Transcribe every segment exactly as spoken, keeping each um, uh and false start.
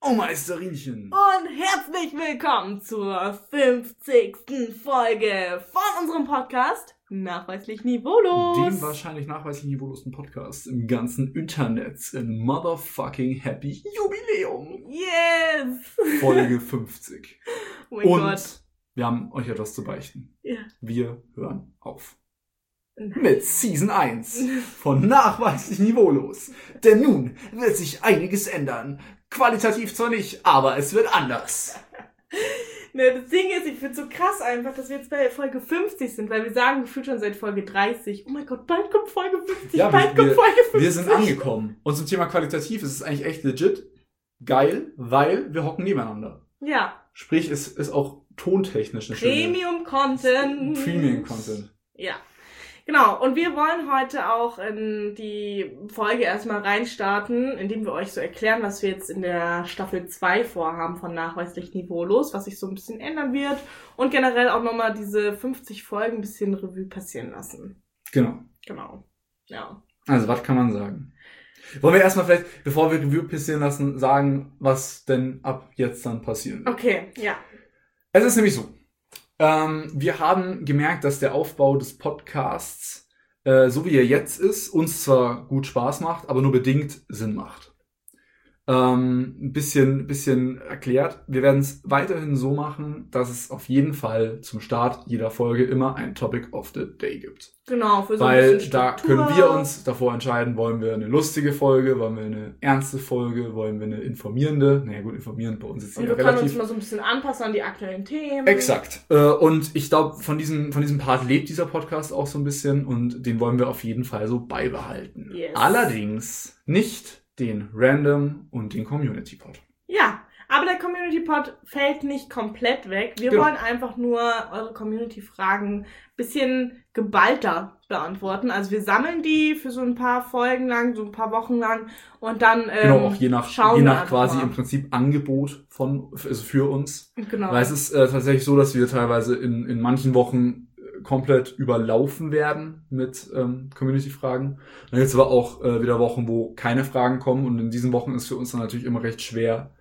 Oh Meisterinchen! Und herzlich willkommen zur fünfzigsten Folge von unserem Podcast Nachweislich Niveaulos. Dem wahrscheinlich nachweislich niveaulosen Podcast im ganzen Internet. Ein motherfucking happy Jubiläum. Yes! Folge fünfzig. Oh mein Und Gott. wir haben euch etwas zu beichten. Ja. Wir hören auf. Nein. Mit Season eins von Nachweislich Niveaulos. Denn nun wird sich einiges ändern. Qualitativ zwar nicht, aber es wird anders. Ne, das Ding ist, ich finde es so krass einfach, dass wir jetzt bei Folge fünfzig sind, weil wir sagen gefühlt schon seit Folge dreißig. Oh mein Gott, bald kommt Folge fünfzig, Ja, bald wir, kommt Folge fünfzig. wir sind angekommen. Und zum Thema qualitativ ist es eigentlich echt legit geil, weil wir hocken nebeneinander. Ja. Sprich, es ist auch tontechnisch eine schöne Premium-Content. Premium-Content. Ja. Genau, und wir wollen heute auch in die Folge erstmal reinstarten, indem wir euch so erklären, was wir jetzt in der Staffel zwei vorhaben von Nachweislich Niveaulos, was sich so ein bisschen ändern wird und generell auch nochmal diese fünfzig Folgen ein bisschen Revue passieren lassen. Genau. Genau, ja. Also, was kann man sagen? Wollen wir erstmal vielleicht, bevor wir Revue passieren lassen, sagen, was denn ab jetzt dann passieren wird? Okay, ja. Es ist nämlich so. Ähm, wir haben gemerkt, dass der Aufbau des Podcasts, äh, so wie er jetzt ist, uns zwar gut Spaß macht, aber nur bedingt Sinn macht. Ähm, ein bisschen, bisschen erklärt. Wir werden es weiterhin so machen, dass es auf jeden Fall zum Start jeder Folge immer ein Topic of the Day gibt. Genau, für so ein Weil bisschen da Struktur. können wir uns davor entscheiden, wollen wir eine lustige Folge, wollen wir eine ernste Folge, wollen wir eine informierende. Naja gut, informierend bei uns ist Und ja wir können uns relativ. mal so ein bisschen anpassen an die aktuellen Themen. Exakt. Äh, Und ich glaube, von diesem, von diesem Part lebt dieser Podcast auch so ein bisschen und den wollen wir auf jeden Fall so beibehalten. Yes. Allerdings nicht den Random und den Community Pod. Ja, aber der Community Pod fällt nicht komplett weg. Wir Genau. wollen einfach nur eure Community-Fragen bisschen geballter beantworten. Also wir sammeln die für so ein paar Folgen lang, so ein paar Wochen lang und dann ähm, Genau, auch je nach, schauen je wir nach einfach quasi mal. im Prinzip Angebot von, also für uns. Genau. Weil es ist äh, tatsächlich so, dass wir teilweise in, in manchen Wochen komplett überlaufen werden mit ähm, Community-Fragen. Dann gibt es aber auch äh, wieder Wochen, wo keine Fragen kommen und in diesen Wochen ist für uns dann natürlich immer recht schwer,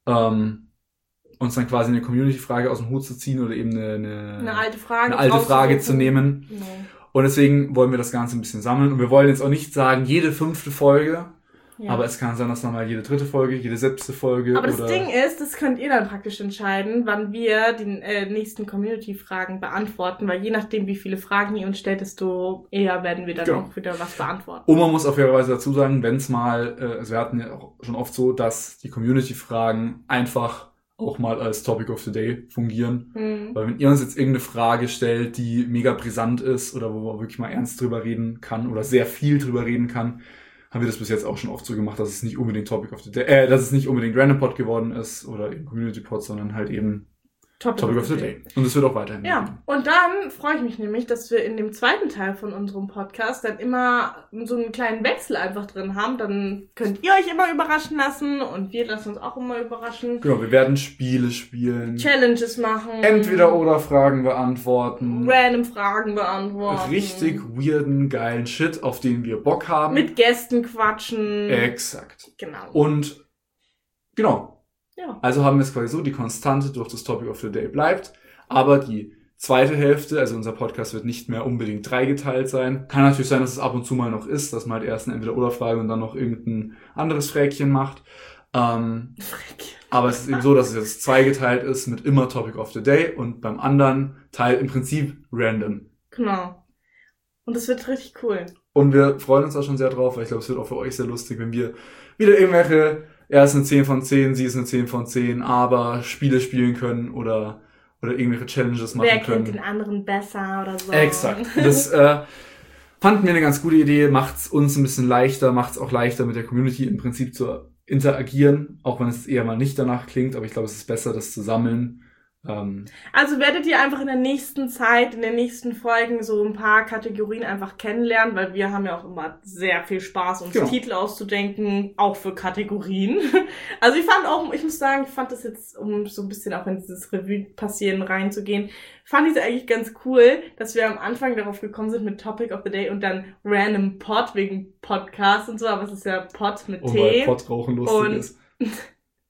ähm, uns dann quasi eine Community-Frage aus dem Hut zu ziehen oder eben eine, eine, eine alte Frage, eine alte Frage zu rauszusuchen. nehmen. Genau. Und deswegen wollen wir das Ganze ein bisschen sammeln. Und wir wollen jetzt auch nicht sagen, jede fünfte Folge, Ja. aber es kann sein, dass nochmal jede dritte Folge, jede siebte Folge Aber das oder... Ding ist, das könnt ihr dann praktisch entscheiden, wann wir die äh, nächsten Community-Fragen beantworten, weil je nachdem, wie viele Fragen ihr uns stellt, desto eher werden wir dann Genau. auch wieder was beantworten. Und man muss auf jeden Fall dazu sagen, wenn es mal, äh, also wir hatten ja auch schon oft so, dass die Community-Fragen einfach auch mal als Topic of the Day fungieren. Hm. Weil wenn ihr uns jetzt irgendeine Frage stellt, die mega brisant ist oder wo man wirklich mal ernst drüber reden kann oder sehr viel drüber reden kann, haben wir das bis jetzt auch schon oft so gemacht, dass es nicht unbedingt Topic of the Day, äh, dass es nicht unbedingt Random Pod geworden ist oder eben Community Pod, sondern halt eben Topic, Topic of the Day. Und es wird auch weiterhin. Ja, geben. und dann freue ich mich nämlich, dass wir in dem zweiten Teil von unserem Podcast dann immer so einen kleinen Wechsel einfach drin haben. Dann könnt ihr euch immer überraschen lassen und wir lassen uns auch immer überraschen. Genau, wir werden Spiele spielen. Challenges machen. Entweder oder Fragen beantworten. Random Fragen beantworten. Richtig weirden, geilen Shit, auf den wir Bock haben. Mit Gästen quatschen. Exakt. Genau. Und genau. Ja. Also haben wir es quasi so, die Konstante durch das Topic of the Day bleibt, aber die zweite Hälfte, also unser Podcast wird nicht mehr unbedingt dreigeteilt sein. Kann natürlich sein, dass es ab und zu mal noch ist, dass man halt erst eine Entweder-Oder-Frage und dann noch irgendein anderes Fräkchen macht. Ähm, aber es ist eben so, dass es jetzt zweigeteilt ist mit immer Topic of the Day und beim anderen Teil im Prinzip random. Genau. Und das wird richtig cool. Und wir freuen uns auch schon sehr drauf, weil ich glaube, es wird auch für euch sehr lustig, wenn wir wieder irgendwelche, er ist eine zehn von zehn, sie ist eine zehn von zehn, aber Spiele spielen können oder oder irgendwelche Challenges machen Wer können. kennt den anderen besser oder so. Exakt. Das äh, fanden wir eine ganz gute Idee, macht's uns ein bisschen leichter, macht's auch leichter mit der Community im Prinzip zu interagieren, auch wenn es eher mal nicht danach klingt, aber ich glaube, es ist besser, das zu sammeln. Ähm, Also werdet ihr einfach in der nächsten Zeit, in den nächsten Folgen so ein paar Kategorien einfach kennenlernen, weil wir haben ja auch immer sehr viel Spaß, uns Genau. Titel auszudenken, auch für Kategorien. Also ich fand auch, ich muss sagen, ich fand das jetzt, um so ein bisschen auch in dieses Revue-Passieren reinzugehen, fand ich es eigentlich ganz cool, dass wir am Anfang darauf gekommen sind mit Topic of the Day und dann Random Pod wegen Podcast und so, aber es ist ja Pod mit und T. weil Pottrauchen lustig Und- ist.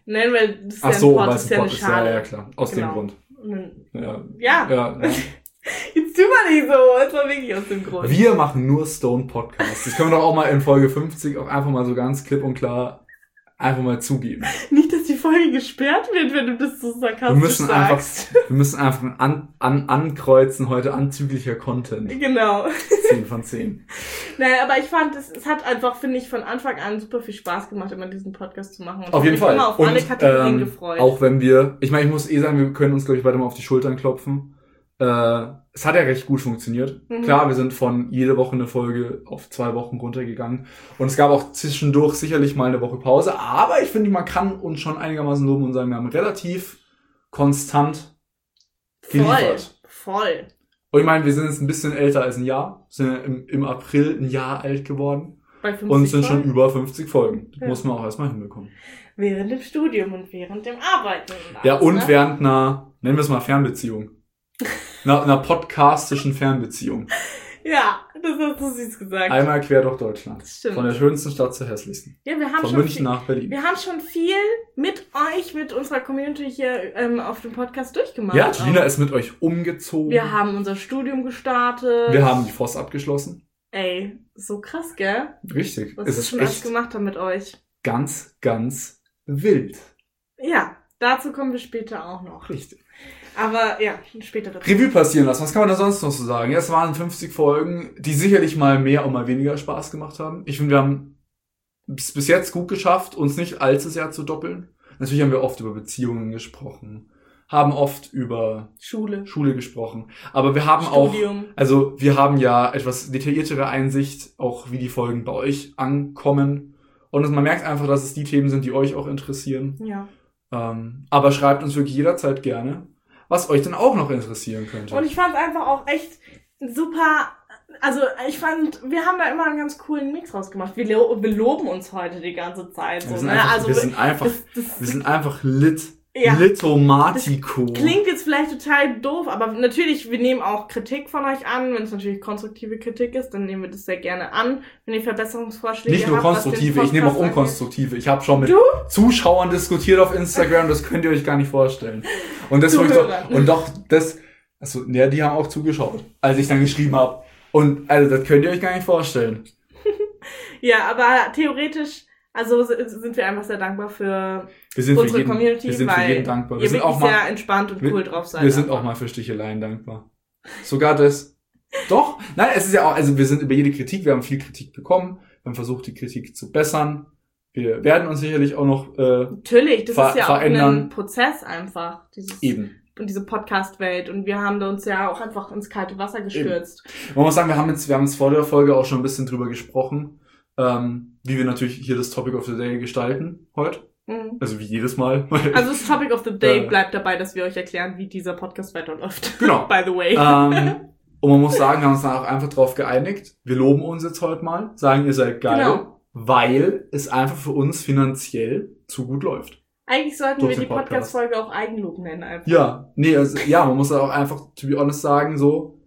Nein, weil das ist Ach ja so, ein Pot, weil das es ist ein ja Pot eine ist. Ja, Schale. ja, klar. Aus Genau. dem Grund. Und dann, Ja. ja. Ja, ja. Jetzt tu mal nicht so, es war wirklich aus dem Grund. Wir machen nur Stone Podcasts. Das können wir doch auch mal in Folge fünfzig auch einfach mal so ganz klipp und klar einfach mal zugeben. Nicht, dass die Folge gesperrt wird, wenn du das so sarkastisch Wir müssen einfach, sagst. wir müssen einfach an, an, ankreuzen, heute anzüglicher Content. Genau. zehn von zehn. Naja, aber ich fand, es, es hat einfach, finde ich, von Anfang an super viel Spaß gemacht, immer diesen Podcast zu machen. Und Auf ich jeden hab Fall. mich immer auf Und alle Kategorien ähm, gefreut. auch wenn wir, ich meine, ich muss eh sagen, wir können uns, glaube ich, weiter mal auf die Schultern klopfen. Äh, es hat ja recht gut funktioniert. Mhm. Klar, wir sind von jede Woche eine Folge auf zwei Wochen runtergegangen. Und es gab auch zwischendurch sicherlich mal eine Woche Pause. Aber ich finde, man kann uns schon einigermaßen loben und sagen, wir haben relativ konstant geliefert. Voll, voll. Und ich meine, wir sind jetzt ein bisschen älter als ein Jahr. Sind ja im, im April ein Jahr alt geworden. Bei fünfzig Und sind Folgen. schon über fünfzig Folgen. Das Ja. muss man auch erstmal hinbekommen. Während dem Studium und während dem Arbeiten. Und Ja, alles, und ne? während einer, nennen wir es mal Fernbeziehung. Einer, einer podcastischen Fernbeziehung. Ja, das hast du süß gesagt. Einmal quer durch Deutschland. Das stimmt. Von der schönsten Stadt zur hässlichsten. Ja, wir haben Von schon München viel, nach Berlin. wir haben schon viel mit euch, mit unserer Community hier ähm, auf dem Podcast durchgemacht. Ja, Julina Auch. ist mit euch umgezogen. Wir haben unser Studium gestartet. Wir haben die F O S abgeschlossen. Ey, so krass, gell? Richtig. Was Es wir ist schon alles echt gemacht haben mit euch. ganz, ganz wild. Ja, dazu kommen wir später auch noch. Richtig. Aber ja, später dazu. Revue passieren lassen. Was kann man da sonst noch so sagen? Ja, es waren fünfzig Folgen, die sicherlich mal mehr und mal weniger Spaß gemacht haben. Ich finde, wir haben es bis jetzt gut geschafft, uns nicht allzu sehr zu doppeln. Natürlich haben wir oft über Beziehungen gesprochen, haben oft über Schule. Schule gesprochen. Aber wir haben Studium. auch, also wir haben ja etwas detailliertere Einsicht, auch wie die Folgen bei euch ankommen. Und man merkt einfach, dass es die Themen sind, die euch auch interessieren. Ja. Ähm, aber schreibt uns wirklich jederzeit gerne, was euch dann auch noch interessieren könnte. Und ich fand einfach auch echt super, also ich fand, wir haben da immer einen ganz coolen Mix rausgemacht. Wir, lo wir loben uns heute die ganze Zeit. So, wir sind ne? einfach, also, wir sind einfach, das, das, wir sind einfach lit. Ja. Litomatico. Klingt jetzt vielleicht total doof, aber natürlich, wir nehmen auch Kritik von euch an. Wenn es natürlich konstruktive Kritik ist, dann nehmen wir das sehr gerne an. Wenn ihr Verbesserungsvorschläge Nicht nur habt, was den konstruktive, ich nehme auch Podcast unkonstruktive. Ich habe schon mit Du? Zuschauern diskutiert auf Instagram, das könnt ihr euch gar nicht vorstellen. Und das wollte ich Zuhörern. doch, und doch, das, also, ja, die haben auch zugeschaut, als ich dann geschrieben habe. Und, also, das könnt ihr euch gar nicht vorstellen. angeht. Ja, aber theoretisch, also sind wir einfach sehr dankbar für Wir sind für unsere jeden, Community, wir sind für weil jeden dankbar. Wir ihr sind wirklich auch mal, sehr entspannt und wir, cool drauf seid. wir sind auch mal für Sticheleien dankbar. Sogar das. Doch, nein, es ist ja auch, also wir sind über jede Kritik, wir haben viel Kritik bekommen, wir haben versucht, die Kritik zu bessern. Wir werden uns sicherlich auch noch äh, Natürlich, das ver ist ja auch verändern. ein Prozess einfach, dieses eben. und diese Podcast-Welt. Und wir haben da uns ja auch einfach ins kalte Wasser gestürzt. Man muss sagen, wir haben jetzt, wir haben jetzt vor der Folge auch schon ein bisschen drüber gesprochen, ähm, wie wir natürlich hier das Topic of the Day gestalten heute. Mhm. Also wie jedes Mal. Also das Topic of the Day Äh. bleibt dabei, dass wir euch erklären, wie dieser Podcast weiterläuft. Genau. By the way. ähm, und man muss sagen, wir haben uns dann auch einfach drauf geeinigt. Wir loben uns jetzt heute mal, sagen, ihr seid geil, Genau. weil es einfach für uns finanziell zu gut läuft. Eigentlich sollten durch wir den die Podcast. Podcast-Folge auch Eigenlob nennen einfach. Ja, nee, also, ja, man muss auch einfach, to be honest, sagen, so,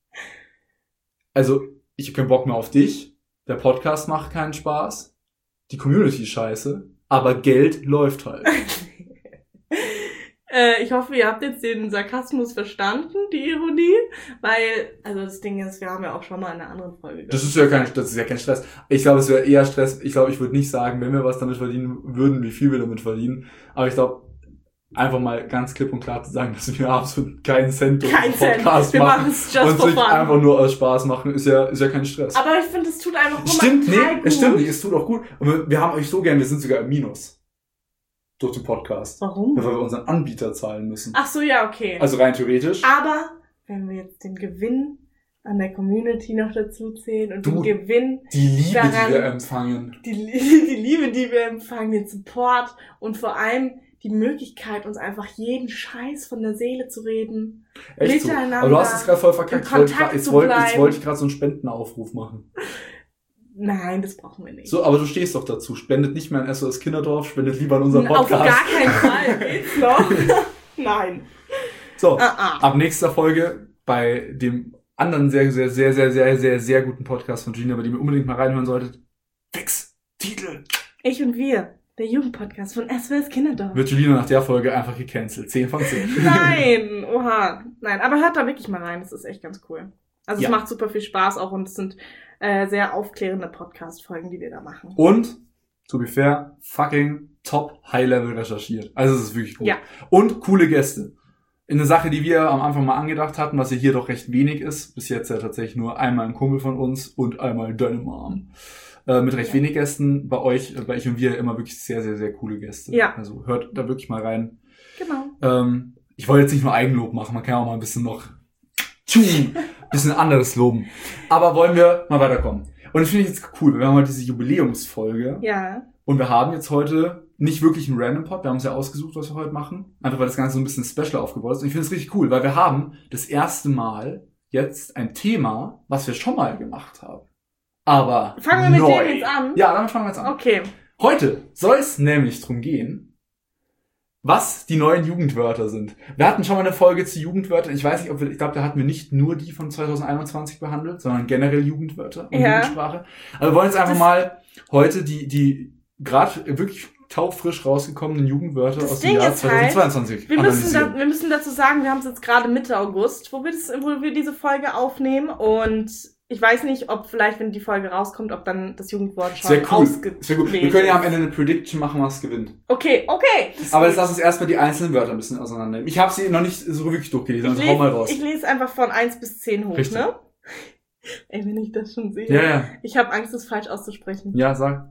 also, ich hab keinen Bock mehr auf dich, der Podcast macht keinen Spaß, die Community ist scheiße, aber Geld läuft halt. Äh, ich hoffe, ihr habt jetzt den Sarkasmus verstanden, die Ironie, weil, also das Ding ist, wir haben ja auch schon mal in einer anderen Folge Das ist ja kein, das ist ja kein Stress. Ich glaube, es wäre eher Stress. Ich glaube, ich würde nicht sagen, wenn wir was damit verdienen würden, wie viel wir damit verdienen. Aber ich glaube, einfach mal ganz klipp und klar zu sagen, dass wir absolut keinen Cent durch Kein den Cent. Podcast Wir machen machen es just und for sich fun. einfach nur aus Spaß machen, ist ja, ist ja kein Stress. Aber ich finde, es tut einfach immer Stimmt, nee, total gut. es stimmt nicht, es tut auch gut. Und wir, wir haben euch so gern, wir sind sogar im Minus. Durch den Podcast. Warum? Weil wir unseren Anbieter zahlen müssen. Ach so, ja, okay. Also rein theoretisch. Aber wenn wir jetzt den Gewinn an der Community noch dazu zählen und Du, den Gewinn, Die Liebe, daran- die wir empfangen. die, die Liebe, die wir empfangen, den Support und vor allem die Möglichkeit, uns einfach jeden Scheiß von der Seele zu reden. Echt so. Miteinander Aber du hast es gerade voll verkackt. in Ich wollte Kontakt grad- Jetzt zu wollte, jetzt bleiben. wollte ich gerade so einen Spendenaufruf machen. Nein, das brauchen wir nicht. So, aber du stehst doch dazu. Spendet nicht mehr an S O S Kinderdorf, spendet lieber an unseren Auf Podcast. gar keinen Fall. Geht's noch? Nein. So, Ah, ah. ab nächster Folge bei dem anderen sehr, sehr, sehr, sehr, sehr, sehr, sehr guten Podcast von Gina, bei dem ihr unbedingt mal reinhören solltet. Fix! Titel! Ich und wir. Der Jugendpodcast von S W S Kinderdorf. Wird Julina nach der Folge einfach gecancelt. zehn von zehn. Nein, oha. Nein, aber hört da wirklich mal rein. Das ist echt ganz cool. Also ja. Es macht super viel Spaß auch und es sind äh, sehr aufklärende Podcast-Folgen, die wir da machen. Und, to be fair, fucking top High-Level recherchiert. Also es ist wirklich gut. Ja. Und coole Gäste. Eine Sache, die wir am Anfang mal angedacht hatten, was ja hier doch recht wenig ist. Bis jetzt ja tatsächlich nur einmal ein Kumpel von uns und einmal deine Mom. Äh, mit recht ja. wenig Gästen. Bei euch, bei ich und wir immer wirklich sehr, sehr, sehr coole Gäste. Ja. Also hört da wirklich mal rein. Genau. Ähm, ich wollte jetzt nicht nur Eigenlob machen, man kann auch mal ein bisschen noch ein bisschen anderes loben. Aber wollen wir mal weiterkommen. Und das finde ich jetzt cool. Wir haben heute diese Jubiläumsfolge. Ja. Und wir haben jetzt heute nicht wirklich einen Random Pod. Wir haben uns ja ausgesucht, was wir heute machen. Einfach weil das Ganze so ein bisschen special aufgebaut ist. Und ich finde es richtig cool, weil wir haben das erste Mal jetzt ein Thema, was wir schon mal gemacht haben. Aber fangen wir mit neu. dem jetzt an? Ja, dann fangen wir jetzt an. Okay. Heute soll es nämlich drum gehen, was die neuen Jugendwörter sind. Wir hatten schon mal eine Folge zu Jugendwörtern. Ich weiß nicht, ob wir, ich glaube, da hatten wir nicht nur die von zwanzig einundzwanzig behandelt, sondern generell Jugendwörter und ja. Jugendsprache. Aber wir wollen jetzt einfach das mal heute die, die gerade wirklich taufrisch rausgekommenen Jugendwörter aus dem Ding Jahr ist zweitausendzweiundzwanzig halt, wir müssen, da, wir müssen dazu sagen, wir haben es jetzt gerade Mitte August, wo wir, das, wo wir diese Folge aufnehmen und ich weiß nicht, ob vielleicht, wenn die Folge rauskommt, ob dann das Jugendwort schon sehr cool. ausgewählt sehr gut. Wir können ja am Ende eine Prediction machen, was gewinnt. Okay, okay. Aber jetzt lass uns erstmal die einzelnen Wörter ein bisschen auseinandernehmen. Ich habe sie noch nicht so wirklich durchgelesen, also ich hau mal lese, raus. Ich lese einfach von eins bis zehn hoch, Richtig. ne? Ey, wenn ich das schon sehe. Ja, ja. Ich habe Angst, das falsch auszusprechen. Ja, sag.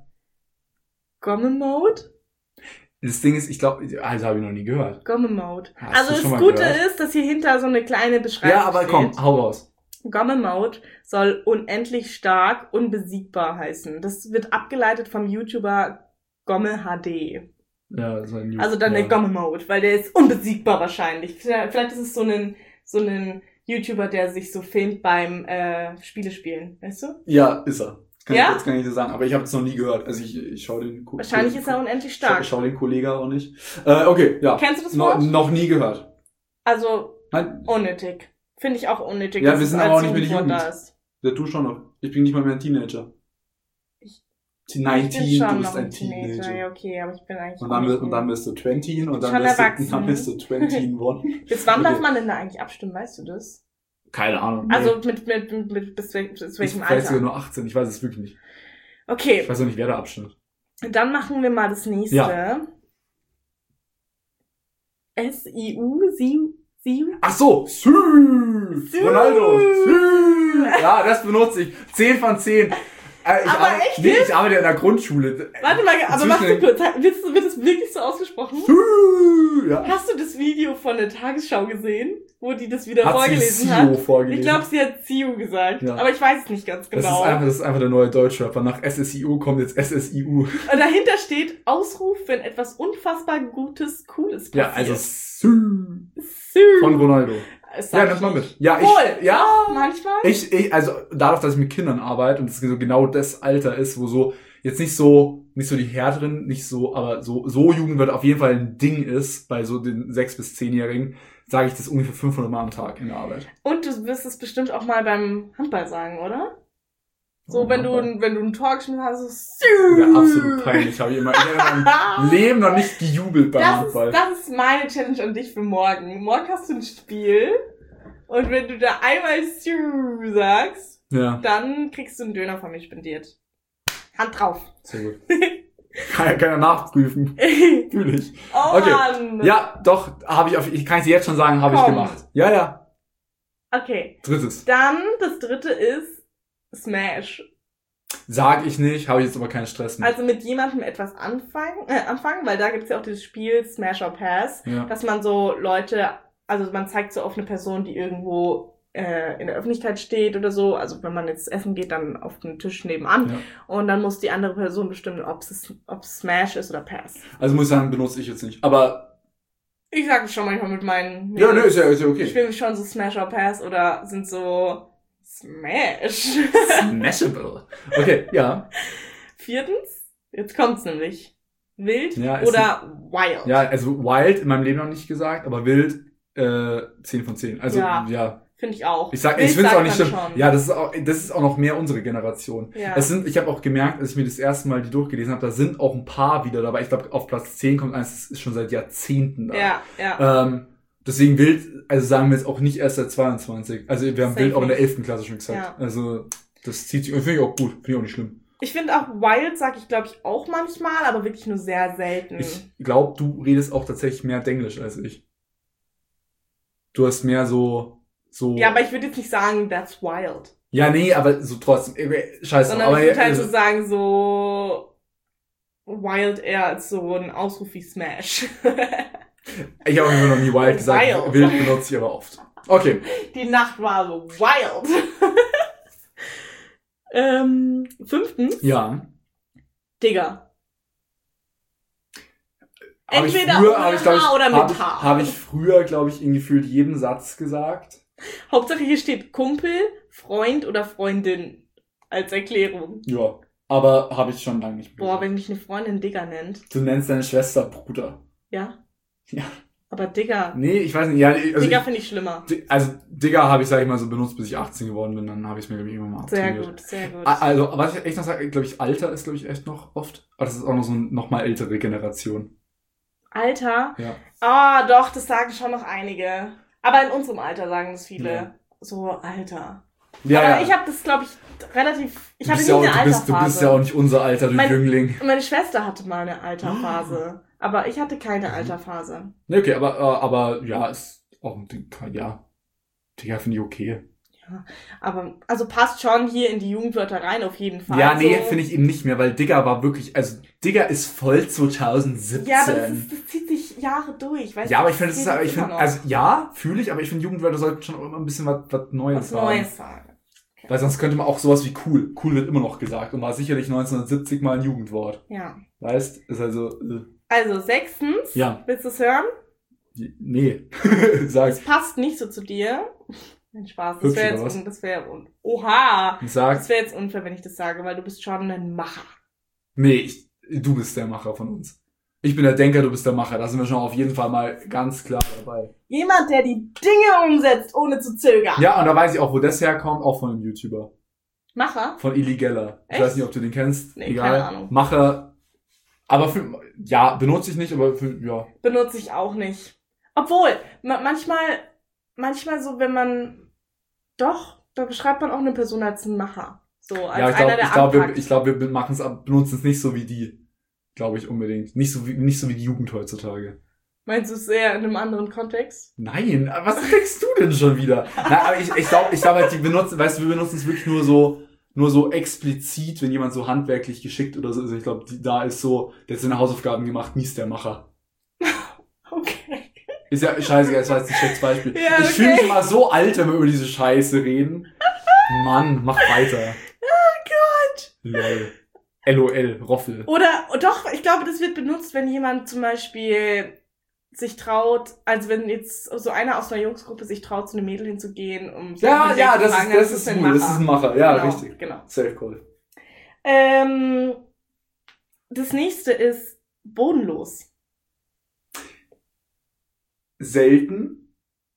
Gomme-Mode? Das Ding ist, ich glaube, also habe ich noch nie gehört. Gomme-Mode. Hast Also du schon das mal Gute gehört? ist, dass hier hinter so eine kleine Beschreibung Ja, aber steht. komm, hau raus. Gomme-Mode soll unendlich stark, unbesiegbar heißen. Das wird abgeleitet vom YouTuber Gomme H D. Ja, das ist ein Also dann ja. der Gomme-Mode, weil der ist unbesiegbar wahrscheinlich. Vielleicht ist es so ein, so ein YouTuber, der sich so filmt beim äh, Spiele spielen, weißt du? Ja, ist er. Das kann, Ja? ich, das kann ich dir sagen, aber ich habe es noch nie gehört. Also ich, ich schaue den... Ko- Wahrscheinlich Ko- ist er unendlich Ich stark. schaue den Kollegen auch nicht. Äh, okay, ja. Kennst du das No, Wort? noch nie gehört. Also Nein, unnötig. Finde ich auch unnötig, Ja, dass wir es sind als aber auch nicht mehr die Jugendwort Jugend. da ist. ja, du schon noch. Ich bin nicht mal mehr ein Teenager. Ich- neunzehn, Ich bin schon du bist noch ein Teenager. Ja, okay, aber ich bin eigentlich Und dann, auch bist- nicht und dann mehr. bist du zwanzig und dann Schon bist, du, erwachsen. dann bist du einundzwanzig. Bis wann Okay. darf man denn da eigentlich abstimmen, weißt du das? Keine Ahnung. Also mit, mit, mit, mit bis, wel- bis ich welchem vielleicht sogar Alter? nur achtzehn, ich weiß es wirklich nicht. Ich Okay, weiß auch nicht, wer da abstimmt. dann machen wir mal das nächste. Ja. S I U, Siu, Siu. Ach so, Sü, Sü. Ronaldo, Sü. Ja, das benutze ich. zehn von zehn. Äh, ich Aber arbeite, echt nee, jetzt? ich arbeite in der Grundschule. Warte mal, aber Zwischen machst du den- kurz, wird, wird das wirklich so ausgesprochen? Sü. Ja. Hast du das Video von der Tagesschau gesehen, wo die das wieder Hat sie vorgelesen Sio hat? vorgelesen? Ich glaube, sie hat Siu gesagt, Ja. aber ich weiß es nicht ganz Das genau. ist einfach, das ist einfach der neue Deutschrapper. Nach S S I U kommt jetzt S S I U. Und dahinter steht Ausruf, wenn etwas unfassbar Gutes, Cooles passiert. Ja, also Sü. Siu. Von Ronaldo. Das sag Ja, ich nimm mal nicht. mit. Ja, Wohl. ich, ja. Manchmal. Ich, ich, also dadurch, dass ich mit Kindern arbeite und es so genau das Alter ist, wo so jetzt nicht so, nicht so die härteren, nicht so, aber so, so Jugendwörter auf jeden Fall ein Ding ist bei so den sechs bis zehnjährigen, sage ich das ungefähr fünfhundert Mal am Tag in der Arbeit. Und du wirst es bestimmt auch mal beim Handball sagen, oder? So, Oh, wenn du, Handball. wenn du ein Tor geschmissen hast, so Siu. Ja, absolut peinlich. Habe ich immer ich hab in meinem Leben noch nicht gejubelt beim Das ist, Handball. das ist meine Challenge an dich für morgen. Morgen hast du ein Spiel und wenn du da einmal Siu sagst, Ja, dann kriegst du einen Döner von mir spendiert. Hand drauf. sehr gut. Kann ja keiner nachprüfen. oh Fühl ich. Okay. Mann. Ja, doch, habe ich auf, ich kann es jetzt schon sagen, habe ich Komm. gemacht. Ja, ja. Okay. Drittes. Dann, das dritte ist Smash. Sag ich nicht, habe ich jetzt aber keinen Stress mit. Also mit jemandem etwas anfangen, äh, anfangen, weil da gibt's ja auch dieses Spiel Smash or Pass, Ja. dass man so Leute, also man zeigt so auf eine Person, die irgendwo äh, in der Öffentlichkeit steht oder so, also wenn man jetzt essen geht, dann auf den Tisch nebenan Ja. und dann muss die andere Person bestimmen, ob es ob es Smash ist oder Pass. Also muss ich sagen, benutze ich jetzt nicht. Aber, Ich sage es schon manchmal mit meinen... ja, ne, ist ja, ist ja Ich okay. spiele mich schon so Smash or Pass oder sind so Smash. Smashable. Okay, ja. Viertens, jetzt kommt's nämlich. Wild Ja, es oder wild. Ja, also wild in meinem Leben noch nicht gesagt, aber wild, äh, zehn von zehn. Also, Ja. ja. Finde ich auch. Ich sag, Wild ich finde es auch nicht sagt schlimm. man schon. Ja, das ist auch, das ist auch noch mehr unsere Generation. Ja. Es sind, ich habe auch gemerkt, als ich mir das erste Mal die durchgelesen habe, da sind auch ein paar wieder dabei. Ich glaube, auf Platz zehn kommt eins, das ist schon seit Jahrzehnten da. Ja, ja. Ähm, deswegen Wild, also sagen wir jetzt auch nicht erst seit zweiundzwanzig. Also wir haben Safe Wild auch in der nicht. elften Klasse schon gesagt. Ja. Also das zieht sich, und finde ich auch gut, finde ich auch nicht schlimm. Ich finde auch Wild, sag ich glaube ich auch manchmal, aber wirklich nur sehr selten. Ich glaube, du redest auch tatsächlich mehr Denglisch als ich. Du hast mehr so, so. Ja, aber ich würde jetzt nicht sagen, that's wild. Ja, nee, aber so trotzdem, äh, scheiße. Sondern aber ich würde halt also, so sagen, so wild eher als so ein Ausruf wie Smash. ich habe immer noch nie Wild gesagt. Wild. Wild benutze ich aber oft. Okay. Die Nacht war so wild. ähm, fünftens, Ja. Digga. Hab ich Entweder früher, ohne hab ich, glaub ich, Haar oder mit hab ich, Haar. Habe ich früher, glaube ich, in gefühlt jedem Satz gesagt. Hauptsache hier steht Kumpel, Freund oder Freundin als Erklärung. Ja. Aber habe ich schon lange nicht mehr. Boah, wenn mich eine Freundin Digga nennt. Du nennst deine Schwester Bruder. Ja? Ja. Aber Digga. Nee, ich weiß nicht. Ja, also Digga ich, finde ich schlimmer. also Digga habe ich, sag ich mal, so benutzt, bis ich achtzehn geworden bin. Dann habe ich es mir, glaube ich, immer mal Sehr abtrainiert. gut, sehr gut. A- Also, was ich echt noch sage, glaube ich, Alter ist, glaube ich, echt noch oft. Aber das ist auch noch so eine noch mal ältere Generation. Alter? Ja. Ah, doch, das sagen schon noch einige. Aber in unserem Alter sagen das viele. Ja. So, Alter. Ja, Aber ja. ich habe das, glaube ich, relativ... Ich Du hatte bist nie ja auch, eine du, bist, du Alterphase. bist ja auch nicht unser Alter, du Mein- Jüngling. Meine Schwester hatte mal eine Alterphase. Aber ich hatte keine Alterphase. Nee, okay, aber, äh, aber ja, ist auch ein Ding, ja. Digga, finde ich okay. Aber, also passt schon hier in die Jugendwörter rein, auf jeden Fall. Ja, nee, so. finde ich eben nicht mehr, weil Digga war wirklich, also Digga ist voll zwanzig siebzehn. Ja, aber das, ist, das zieht sich Jahre durch. Weißt Ja, du, aber ich finde, es ist, geht aber ich immer finde, noch. also ja, fühle ich, aber ich finde, Jugendwörter sollten schon auch immer ein bisschen was, was Neues was sagen. Neues sagen. Weil sonst könnte man auch sowas wie cool. Cool wird immer noch gesagt und war sicherlich neunzehnhundertsiebzig mal ein Jugendwort. Ja. Weißt? Ist also, äh, Also, sechstens. ja, Willst du es hören? nee. Sag's. Das passt nicht so zu dir. Nein, Spaß. Das Hübsch, wäre oder jetzt, was? un- das wäre, un- oha. Sag's. Das wäre jetzt unfair, wenn ich das sage, weil du bist schon ein Macher. Nee, ich, du bist der Macher von uns. Ich bin der Denker, du bist der Macher. Da sind wir schon auf jeden Fall mal ganz klar dabei. Jemand, der die Dinge umsetzt, ohne zu zögern. Ja, und da weiß ich auch, wo das herkommt. Auch von einem YouTuber. Macher? Von Illegella. Ich Echt? weiß nicht, ob du den kennst. Nee, Egal. keine Ahnung. Macher. Aber für, ja, benutze ich nicht, aber für, ja. Benutze ich auch nicht. Obwohl, ma- manchmal, manchmal so, wenn man, doch, da beschreibt man auch eine Person als einen Macher. So, als Ja, ich einer, glaube, der ich glaube, wir, anpackt. ich glaube, wir machen es, benutzen es nicht so wie die. Glaube ich unbedingt. Nicht so wie, nicht so wie die Jugend heutzutage. Meinst du es eher in einem anderen Kontext? Nein, was denkst du denn schon wieder? Na, aber ich, ich glaube, ich glaube halt, die benutzen, weißt du, wir benutzen es wirklich nur so, nur so explizit, wenn jemand so handwerklich geschickt oder so ist. Ich glaube, die- da ist so, der hat seine Hausaufgaben gemacht, mies der Macher. Okay. Ist ja scheißegal, das war jetzt ein schlechtes Beispiel. Ja, Ich okay. fühle mich immer so alt, wenn wir über diese Scheiße reden. Mann, mach weiter. Oh Gott. Lol. LOL, Roffel. Oder, oh doch, ich glaube, das wird benutzt, wenn jemand zum Beispiel sich traut, also wenn jetzt so einer aus einer Jungsgruppe sich traut, zu einem Mädel hinzugehen, um sie Ja, mit ja, ihr zu das fragen, ist, dann das ist ein cool, das ist ein Macher. Ja, genau, richtig. Genau. Safe call. Ähm, das nächste ist bodenlos. Selten,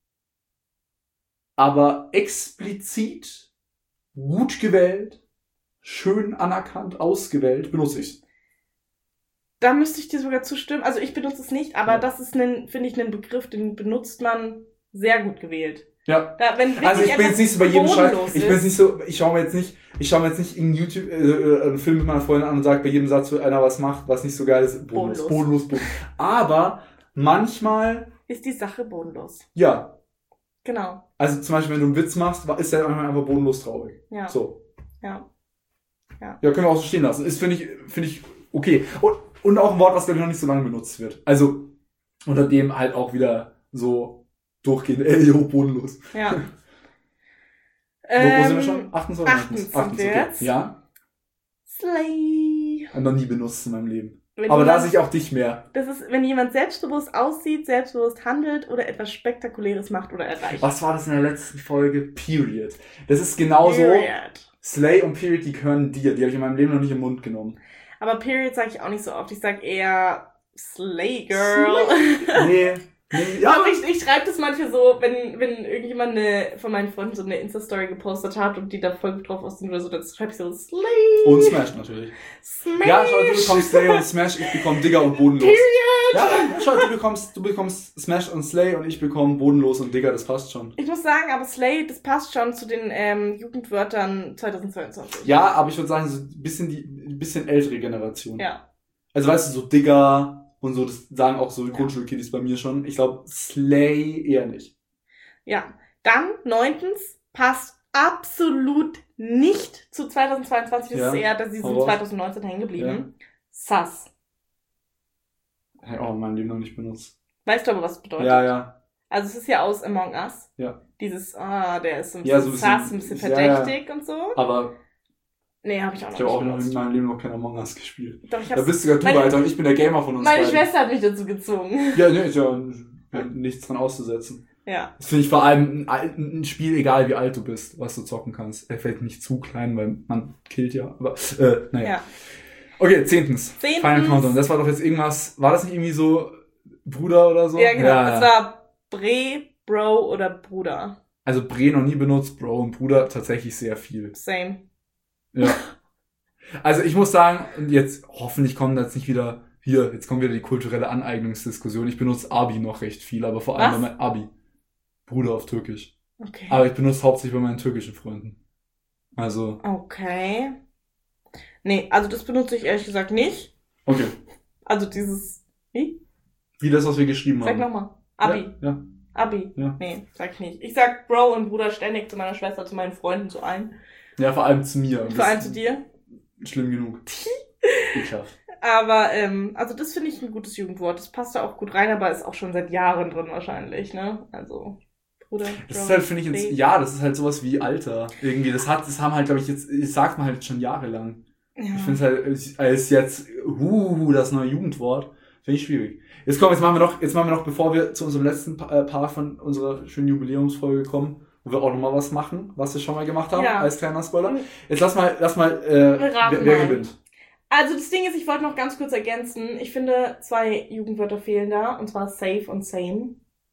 aber explizit, gut gewählt, schön anerkannt, ausgewählt, benutze ich. Da müsste ich dir sogar zustimmen. Also ich benutze es nicht, aber Ja. das ist, ein, finde ich, ein Begriff, den benutzt man sehr gut gewählt. Ja. Da, wenn wirklich Also ich bin etwas jetzt nicht so bei jedem Scheiß, bodenlos ich bin jetzt ist. nicht so, ich schaue mir jetzt nicht, ich schaue mir jetzt nicht in YouTube äh, äh, einen Film mit meiner Freundin an und sage bei jedem Satz, wo einer was macht, was nicht so geil ist, bodenlos, Bodenlos. bodenlos, bodenlos. Aber manchmal, Ist die Sache bodenlos. ja, Genau. also zum Beispiel, wenn du einen Witz machst, ist der manchmal einfach bodenlos traurig. Ja. So. Ja. Ja, können wir auch so stehen lassen. Ist, finde ich, finde ich okay. Und, und auch ein Wort, was, glaube ich, noch nicht so lange benutzt wird. Also, unter dem halt auch wieder so durchgehen. Ey, jo, bodenlos. Ja. Wo, wo sind wir Ähm, schon? Achtens oder achtens neuntens? sind wir okay. jetzt. Ja, Slay. hab noch nie benutzt in meinem Leben. Wenn Aber da jemand- sehe ich auch dich mehr. Das ist, wenn jemand selbstbewusst aussieht, selbstbewusst handelt oder etwas Spektakuläres macht oder erreicht. Was war das in der letzten Folge? Period. Das ist genauso. Period. Slay und Period, die gehören dir. Die habe ich in meinem Leben noch nicht im Mund genommen. Aber Period sage ich auch nicht so oft. Ich sage eher Slay Girl. Nee, Nee, Ja, ja, aber ich, ich schreibe das manchmal so, wenn, wenn irgendjemand eine, von meinen Freunden so eine Insta-Story gepostet hat und die da voll drauf aussehen oder so, dann schreibe ich so Slay. und Smash natürlich. Smash. Ja, schau, du bekommst Slay und Smash, ich bekomme Digger und Bodenlos. Period. Ja, schau, du bekommst, du bekommst Smash und Slay und ich bekomme Bodenlos und Digger, das passt schon. Ich muss sagen, aber Slay, das passt schon zu den ähm, Jugendwörtern zweitausendzweiundzwanzig. Ja, aber ich würde sagen, so ein bisschen die, ein bisschen ältere Generation. Ja. Also weißt du, so Digger und so, das sagen auch so die Ja. Grundschulkiddies bei mir schon. Ich glaube, Slay eher nicht. Ja. Dann, neuntens, passt absolut nicht zu zweitausendzweiundzwanzig. Das Ja. ist eher, dass sie sind Aber- zweitausendneunzehn hängen geblieben. Sus. Hey, oh, mein Leben noch nicht benutzt. Weißt du aber, was das bedeutet? Ja, ja. Also es ist ja aus Among Us. Ja. Dieses, ah, der ist so ein Ja, bisschen so ein bisschen- sass, ein bisschen ja, ja. verdächtig und so. Aber Nee, habe ich auch noch ich habe auch nicht noch in benutzt. meinem Leben noch kein Among Us gespielt. Doch, ich Da hab's, bist sogar du, meine- Alter, und ich bin der Gamer von uns meine beiden. Schwester hat mich dazu gezwungen. Ja, nee, ist ja nichts dran auszusetzen. Ja. Das finde ich vor allem ein, alt- ein Spiel, egal wie alt du bist, was du zocken kannst. Er fällt nicht zu klein, weil man killt ja. Aber, äh, naja. Ja. Okay, zehntens. Zehntens. Final Countdown. Das war doch jetzt irgendwas, war das nicht irgendwie so Bruder oder so? Ja, genau. Ja, Es ja. war Bre, Bro oder Bruder. Also Bre noch nie benutzt, Bro und Bruder tatsächlich sehr viel. Same. Ja. Also ich muss sagen, und jetzt hoffentlich kommen da jetzt nicht wieder, hier, jetzt kommt wieder die kulturelle Aneignungsdiskussion. Ich benutze Abi noch recht viel, aber vor allem Was? bei meinem Abi. Bruder auf Türkisch. Okay. Aber ich benutze hauptsächlich bei meinen türkischen Freunden. Also, Okay. Nee, also das benutze ich ehrlich gesagt nicht. okay. Also dieses, wie? Wie das, was wir geschrieben Sag haben. nochmal. Abi. Ja, ja. Abi. Ja. Nee, sag ich nicht. Ich sag Bro und Bruder ständig zu meiner Schwester, zu meinen Freunden, zu allen. Ja, vor allem zu mir. Vor allem zu dir. Schlimm genug. Ekelhaft. Aber, ähm, also das finde ich ein gutes Jugendwort. Das passt da auch gut rein, aber ist auch schon seit Jahren drin wahrscheinlich, ne? Also, Bruder, Das Bro, ist halt, finde ich jetzt, Babe. ja, das ist halt sowas wie Alter. Irgendwie, das hat, das haben halt, glaube ich, jetzt, das sagt man halt schon jahrelang. Ja. Ich finde es halt, als jetzt, uh, das neue Jugendwort, finde ich schwierig. Jetzt komm, jetzt machen wir noch, jetzt machen wir noch, bevor wir zu unserem letzten Pa- äh, Part von unserer schönen Jubiläumsfolge kommen, wo wir auch nochmal was machen, was wir schon mal gemacht haben, Ja. als kleiner Spoiler. Jetzt lass mal, lass mal, äh, Wir raten wer, wer mal. gewinnt. Also das Ding ist, ich wollte noch ganz kurz ergänzen. Ich finde, zwei Jugendwörter fehlen da, und zwar safe und same.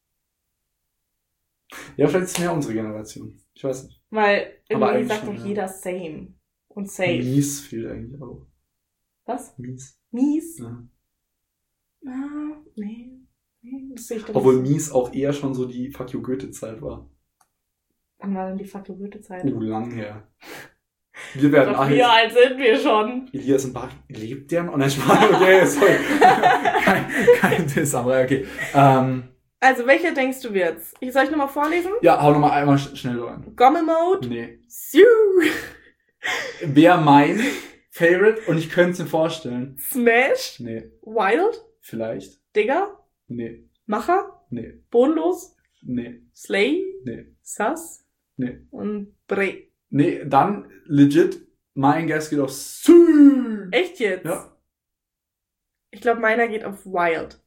Ja, vielleicht ist es mehr unsere Generation. Ich weiß nicht. Weil Aber irgendwie eigentlich sagt schon, doch ja. jeder same und safe. Mies fehlt eigentlich auch. Was? Mies. Mies? Ja. Ah, nee. Nee, das sehe ich doch Obwohl nicht. mies auch eher schon so die Fuck you Goethe-Zeit war. Wann war denn die Fuck you Goethe-Zeit? Oh, lang her. Wir werden Doch, ach, wie jetzt- alt sind wir schon? Elias und Bach, lebt der noch? Oh nein, Spaß, okay, sorry. kein, kein Diss, aber okay. Ähm, Also, welcher denkst du wird's? Ich soll ich nochmal vorlesen? ja, hau nochmal einmal sch- schnell rein. Gommel Mode? Nee. Sue! Wäre mein Favorite und ich könnte es mir vorstellen. Smash? Nee, Wild? vielleicht. Digger? Nee, Macher? nee, Bodenlos? nee, Slay? nee, Sus? nee. Und Bre. Nee, dann legit, mein Guess geht auf Sü. Echt jetzt? Ja. Ich glaube, meiner geht auf Wild.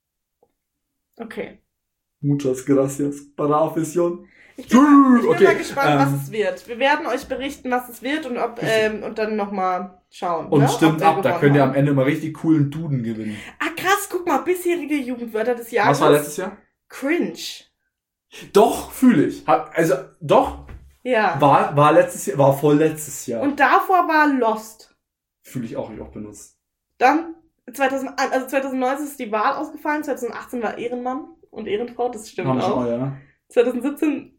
Okay. Muchas gracias para afición. Ich bin, mal, ich bin Okay, mal gespannt, ähm, was es wird. Wir werden euch berichten, was es wird und ob ähm, und dann nochmal schauen. Und ne? stimmt ob wir ab, da gewonnen könnt ihr am haben. Ende mal richtig coolen Duden gewinnen. Ah krass, guck mal, bisherige Jugendwörter des Jahres. Was war letztes Jahr? Cringe. Doch, fühle ich. Hab- Also, doch, Ja. war, war letztes Jahr, war voll letztes Jahr. Und davor war Lost. Fühle ich auch, ich auch benutzt. Dann zweitausend, also zweitausendneunzehn ist die Wahl ausgefallen, zweitausendachtzehn war Ehrenmann und Ehrenfrau, das stimmt Haben wir schon auch. mal, ja. zweitausendsiebzehn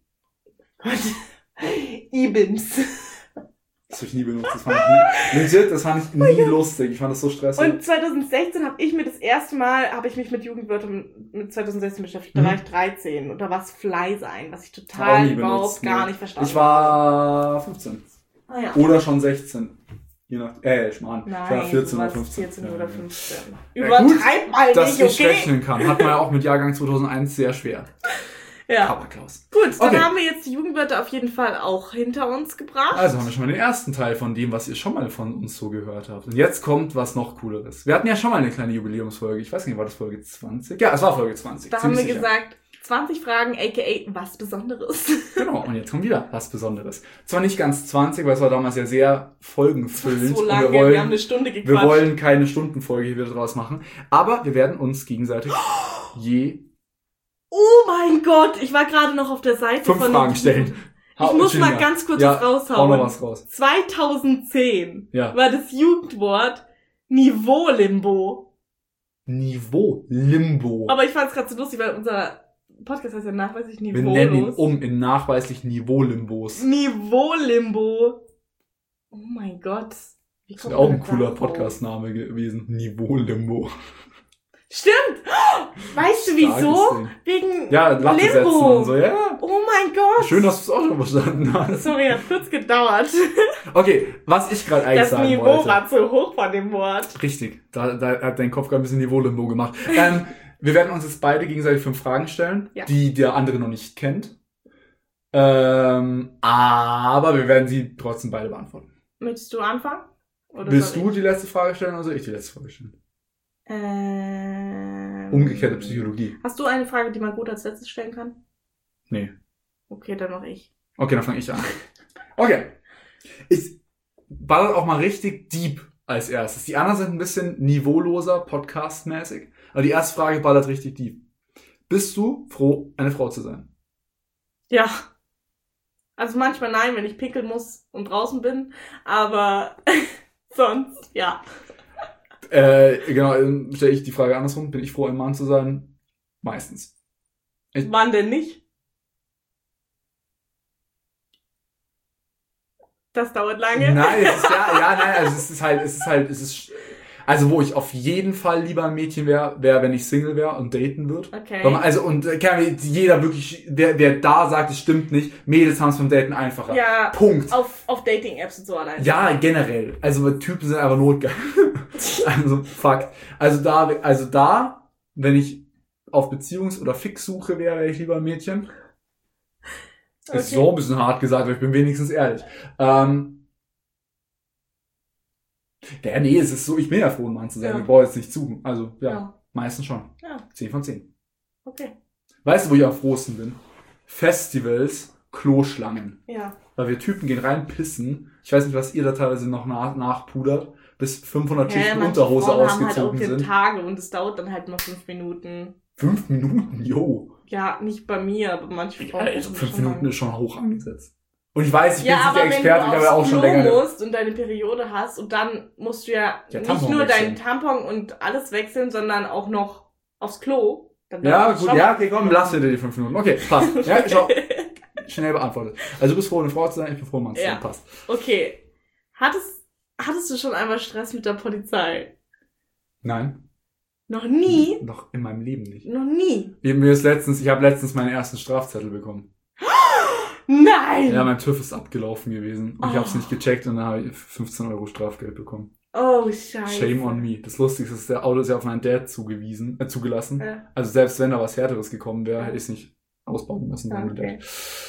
Ibims. Das habe ich nie benutzt. Das fand ich nie, legit, das fand ich nie lustig. Ich fand das so stressig. Und zweitausendsechzehn habe ich mir das erste Mal, habe ich mich mit Jugendwörtern mit zweitausendsechzehn beschäftigt. Da Mhm. war ich dreizehn und da war es Fly sein, was ich Auch total nie überhaupt benutzt, gar nee. nicht verstanden Ich war fünfzehn. Ah ja. Oder schon sechzehn. Je nach, äh, Schmarrn. Ich war Nein, vierzehn du oder warst fünfzehn. vierzehn Ja, oder ja. fünfzehn. Ja, Übertreib mal Dass nicht, ich okay? rechnen kann, hat man ja auch mit Jahrgang zweitausendeins sehr schwer. Ja. Aber Klaus. Gut, dann Okay. haben wir jetzt die Jugendwörter auf jeden Fall auch hinter uns gebracht. Also haben wir schon mal den ersten Teil von dem, was ihr schon mal von uns so gehört habt. Und jetzt kommt was noch Cooleres. Wir hatten ja schon mal eine kleine Jubiläumsfolge. Ich weiß nicht, war das Folge zwanzig? Ja, es war Folge zwanzig. Da haben wir ziemlich sicher. gesagt, zwanzig Fragen, aka was Besonderes. Genau, und jetzt kommt wieder was Besonderes. Zwar nicht ganz zwanzig, weil es war damals ja sehr folgenfüllend. So und lange, wir wir, wollen, haben eine Stunde gequatscht. wir wollen keine Stundenfolge hier wieder draus machen. Aber wir werden uns gegenseitig je Oh mein Gott, ich war gerade noch auf der Seite Fünf von... Fragen stellen. Ich muss mal ganz kurz ja, was raushauen. Hau noch was raus. zweitausendzehn ja. war das Jugendwort Niveau-Limbo. Niveau-Limbo. Aber ich fand es gerade so lustig, weil unser Podcast heißt ja nachweislich Niveau. Wir nennen ihn um in nachweislich Niveau-Limbos. Niveau-Limbo. Oh mein Gott. Wie Das ist auch ein cooler Podcast-Name gewesen. Niveau-Limbo. Stimmt! Weißt du wieso? Wegen ja, Limbo. Und so, ja. Oh mein Gott. Schön, dass du es auch schon verstanden hast. Sorry, hat kurz gedauert. Okay, was ich gerade eigentlich das sagen Niveau wollte. war zu hoch von dem Wort. Richtig, da, da hat dein Kopf gerade ein bisschen Niveau-Limbo gemacht. ähm, wir werden uns jetzt beide gegenseitig fünf Fragen stellen, ja. die der andere noch nicht kennt. Ähm, aber wir werden sie trotzdem beide beantworten. Möchtest du anfangen? Oder Willst du die letzte Frage stellen oder soll ich die letzte Frage stellen? Ähm, Umgekehrte Psychologie. Hast du eine Frage, die man gut als letztes stellen kann? Nee. Okay, dann mach ich. Okay, dann fange ich an. Okay. Ich ballert auch mal richtig deep als erstes. Die anderen sind ein bisschen niveauloser, podcastmäßig. Aber die erste Frage ballert richtig deep. Bist du froh, eine Frau zu sein? Ja. Also manchmal nein, wenn ich pinkeln muss und draußen bin. Aber sonst, ja. Äh, genau, dann stelle ich die Frage andersrum. Bin ich froh, ein Mann zu sein? Meistens. Ich Wann denn nicht? Das dauert lange. Nein, es ist, ja, ja, nein, also es ist halt, es ist halt, es ist, also wo ich auf jeden Fall lieber ein Mädchen wäre, wäre, wenn ich Single wäre und daten würde. Okay. Man, also, und äh, kann jeder wirklich, wer, wer da sagt, es stimmt nicht, Mädels haben es beim Daten einfacher. Ja. Punkt. Auf, auf Dating-Apps und so allein. Ja, generell. Also Typen sind einfach notgeil. Also, Fakt. Also da, also da, wenn ich auf Beziehungs- oder Fixsuche wäre, wäre ich lieber ein Mädchen. Okay. Ist so ein bisschen hart gesagt, aber ich bin wenigstens ehrlich. Ähm, ja, nee, es ist so, ich bin ja froh, ein Mann zu sein. Ja. Ich brauche jetzt nicht suchen. Also, ja, Ja. meistens schon. Ja. zehn von zehn. Okay. Weißt du, wo ich am frohsten bin? Festivals, Kloschlangen. Ja. Weil wir Typen gehen rein, pissen. Ich weiß nicht, was ihr da teilweise noch nach, nachpudert, bis fünfhundert Ja, Schichten manche Unterhose Frauen haben halt auch ausgezogen sind. Tage und es dauert dann halt mal fünf Minuten. Fünf Minuten? Jo. Ja, nicht bei mir, aber manche Frauen. Ja, also brauchen fünf schon Minuten lang. ist schon hoch angesetzt. Und ich weiß, ich bin Ja, jetzt nicht aber der wenn Experte, ich du habe ja auch aufs schon Klo länger. musst und deine Periode hast und dann musst du ja, Ja, nicht Tampon nur wechseln. deinen Tampon und alles wechseln, sondern auch noch aufs Klo. Dann Ja, dauert das gut, schon ja, mal okay, fünf komm, Minuten. lass dir die fünf Minuten. Okay, passt. Ja, schau. Schnell beantwortet. Also du bist froh, eine Frau zu sein, ich bin froh, ein Mann zu sein. Ja. Passt. Okay. Hattest, hattest du schon einmal Stress mit der Polizei? Nein. Noch nie? Noch in meinem Leben nicht. Noch nie? Eben mir ist letztens, ich habe letztens meinen ersten Strafzettel bekommen. Nein! Ja, mein TÜV ist abgelaufen gewesen. Und ich habe es Oh. nicht gecheckt und dann habe ich fünfzehn Euro Strafgeld bekommen. Oh, scheiße. Shame on me. Das Lustigste ist, der Auto ist ja auf meinen Dad zugewiesen, äh, zugelassen. Ja. Also selbst wenn da was Härteres gekommen wäre, hätte ich es nicht ausbauen müssen. Ja, mein okay. Dad.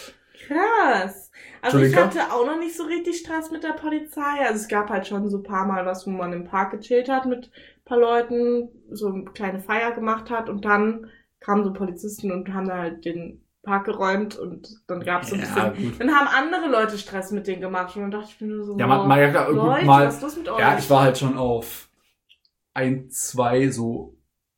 Krass. Also ich Entschuldigung? hatte auch noch nicht so richtig Stress mit der Polizei. Also es gab halt schon so ein paar Mal was, wo man im Park gechillt hat mit ein paar Leuten, so eine kleine Feier gemacht hat und dann kamen so Polizisten und haben da halt den Park geräumt und dann gab es so ein Ja, bisschen... gut. Dann haben andere Leute Stress mit denen gemacht und dann dachte ich mir nur so, Ja, mal, mal, ja, gut, Leute, mal, was ist los mit euch? ja, ich war halt schon auf ein, zwei so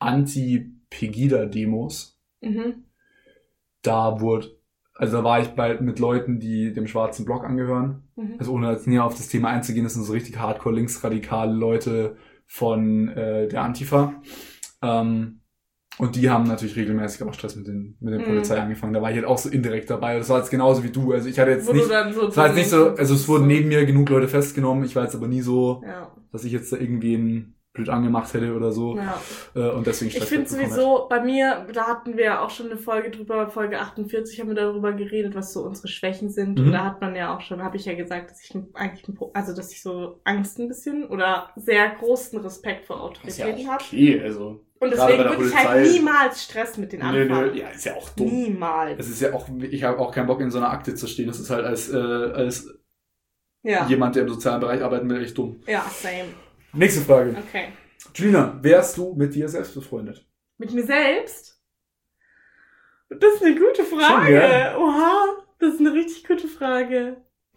Anti-Pegida-Demos. Mhm. Da wurde, also da war ich bald mit Leuten, die dem schwarzen Block angehören. Mhm. Also ohne jetzt näher auf das Thema einzugehen, das sind so richtig hardcore linksradikale Leute von äh, der Antifa. Ähm, und die haben natürlich regelmäßig auch Stress mit den mit der Mhm. Polizei angefangen. Da war ich halt auch so indirekt dabei. Das war jetzt genauso wie du. Also ich hatte jetzt Wo nicht, du dann so es war jetzt nicht so, denkst, also es wurden neben mir genug Leute festgenommen. Ich war jetzt aber nie so, Ja, dass ich jetzt da irgendwen blöd angemacht hätte oder so. ja. Äh, und deswegen Ich Stress finde bekommen sowieso, bei mir, da hatten wir auch schon eine Folge drüber, Folge achtundvierzig haben wir darüber geredet, was so unsere Schwächen sind. Mhm. Und da hat man ja auch schon, habe ich ja gesagt, dass ich eigentlich, ein Pro- also dass ich so Angst ein bisschen oder sehr großen Respekt vor Autoritäten habe. okay, also. Und gerade bei deswegen der würde ich halt Polizei- niemals Stress mit den Nö, anfangen. nö, ja, ist ja auch dumm. Niemals. Es ist ja auch, ich habe auch keinen Bock in so einer Akte zu stehen. Das ist halt als, äh, als Ja. jemand, der im sozialen Bereich arbeiten will, echt dumm. Ja, same. Nächste Frage. Okay. Julina, wärst du mit dir selbst befreundet? Mit mir selbst? Das ist eine gute Frage. Schon, ja. Oha, das ist eine richtig gute Frage.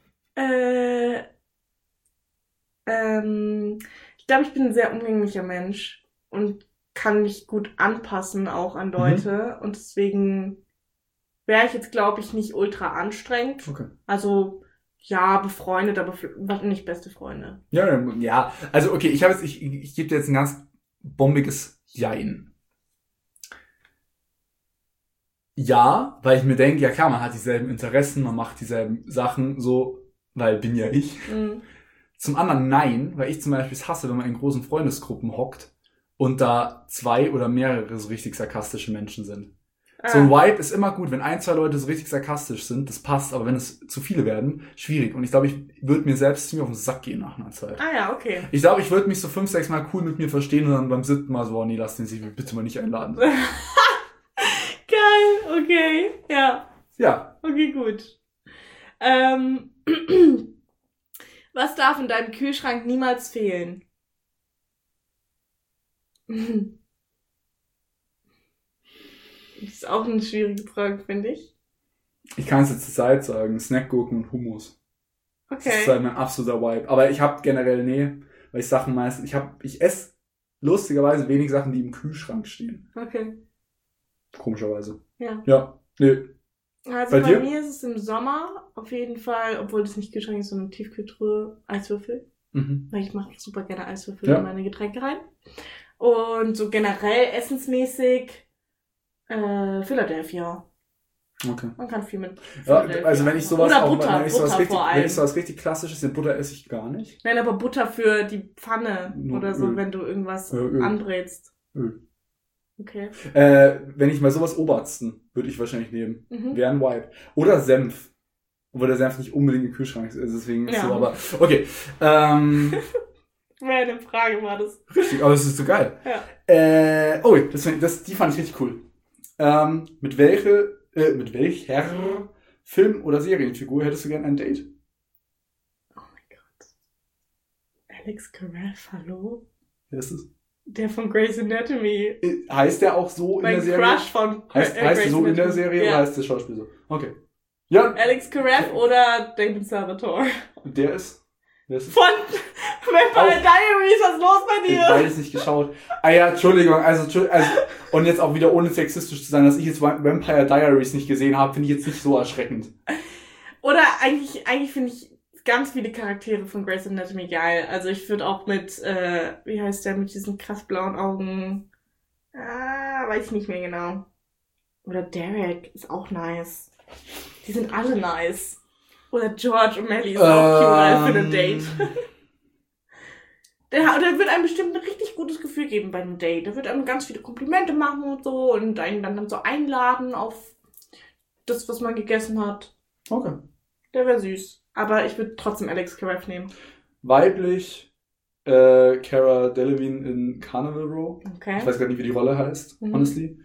Äh, ähm, ich glaube, ich bin ein sehr umgänglicher Mensch. Und kann mich gut anpassen auch an Leute. Mhm. Und deswegen wäre ich jetzt, glaube ich, nicht ultra anstrengend. Okay. Also, ja, befreundet, aber nicht beste Freunde. Ja, ja. Also, okay, ich habe jetzt, ich, ich gebe dir jetzt ein ganz bombiges Jein. Ja, weil ich mir denke, ja klar, man hat dieselben Interessen, man macht dieselben Sachen, so, weil bin ja ich. Mhm. Zum anderen nein, weil ich zum Beispiel es hasse, wenn man in großen Freundesgruppen hockt und da zwei oder mehrere so richtig sarkastische Menschen sind. Ah. So ein Vibe ist immer gut, wenn ein, zwei Leute so richtig sarkastisch sind, das passt, aber wenn es zu viele werden, schwierig. Und ich glaube, ich würde mir selbst ziemlich auf den Sack gehen nach einer Zeit. Ah ja, okay. Ich glaube, ich würde mich so fünf, sechs Mal cool mit mir verstehen und dann beim siebten Mal so, oh nee, lass den sich bitte mal nicht einladen. Geil, okay, ja. Ja. Okay, gut. Ähm, was darf in deinem Kühlschrank niemals fehlen? Das ist auch eine schwierige Frage, finde ich. Ich kann es jetzt zur Zeit sagen, Snackgurken und Hummus. Okay. Das ist halt mein absoluter Vibe. Aber ich habe generell, nee, weil ich Sachen meistens, ich habe, ich esse lustigerweise wenig Sachen, die im Kühlschrank stehen. Okay. Komischerweise. Ja. Ja, nee. Also bei, bei dir? mir ist es im Sommer auf jeden Fall, obwohl das nicht Kühlschrank ist, sondern Tiefkühltruhe, Eiswürfel. Mhm. Weil ich mache super gerne Eiswürfel ja. in meine Getränke rein. Und so generell essensmäßig äh, Philadelphia. Okay. Man kann viel mit ja, also wenn ich sowas Oder auch, Butter, wenn ich Butter sowas richtig, vor allem. wenn ich sowas richtig klassisches, den Butter esse ich gar nicht. Nein, aber Butter für die Pfanne Nur oder so, Öl. Wenn du irgendwas Öl. anbrätst. Öl. Okay. Äh, wenn ich mal sowas Obersten würde ich wahrscheinlich nehmen. Mhm. Wäre ein Vibe. Oder Senf. Obwohl der Senf nicht unbedingt im Kühlschrank ist, deswegen ist ja. so, aber okay. Ähm, Meine Frage war das. Richtig, aber das ist so geil. Ja. Äh, oh, das, das, die fand ich richtig cool. Ähm, mit welche, äh, mit welcher Film- oder Serienfigur hättest du gern ein Date? Oh mein Gott. Alex Karev, hallo? Wer ist das? Der von Grey's Anatomy. Heißt der auch so mein in der Serie? Crush von heißt, äh, heißt der so Anatomy. in der Serie ja. oder heißt der Schauspieler so? Okay. Ja. Alex Karev oder David Salvatore. Und der ist? Wer ist von Vampire Diaries, was ist los bei dir? Ich habe beides nicht geschaut. Ah ja, Entschuldigung, also, also und jetzt auch wieder ohne sexistisch zu sein, dass ich jetzt Vampire Diaries nicht gesehen habe, finde ich jetzt nicht so erschreckend. Oder eigentlich, eigentlich finde ich ganz viele Charaktere von Grey's Anatomy geil. Also ich würde auch mit, äh, wie heißt der, mit diesen krass blauen Augen, ah, weiß ich nicht mehr genau. Oder Derek ist auch nice. Die sind alle nice. Oder George O'Malley ist auch ähm, cute für ein Date. der, der wird einem bestimmt ein richtig gutes Gefühl geben bei einem Date. Der wird einem ganz viele Komplimente machen und so und einen dann, dann so einladen auf das, was man gegessen hat. Okay. Der wäre süß. Aber ich würde trotzdem Alex Karev nehmen. Weiblich äh, Cara Delevingne in Carnival Row. Okay. Ich weiß gar nicht, wie die Rolle heißt, mhm. honestly.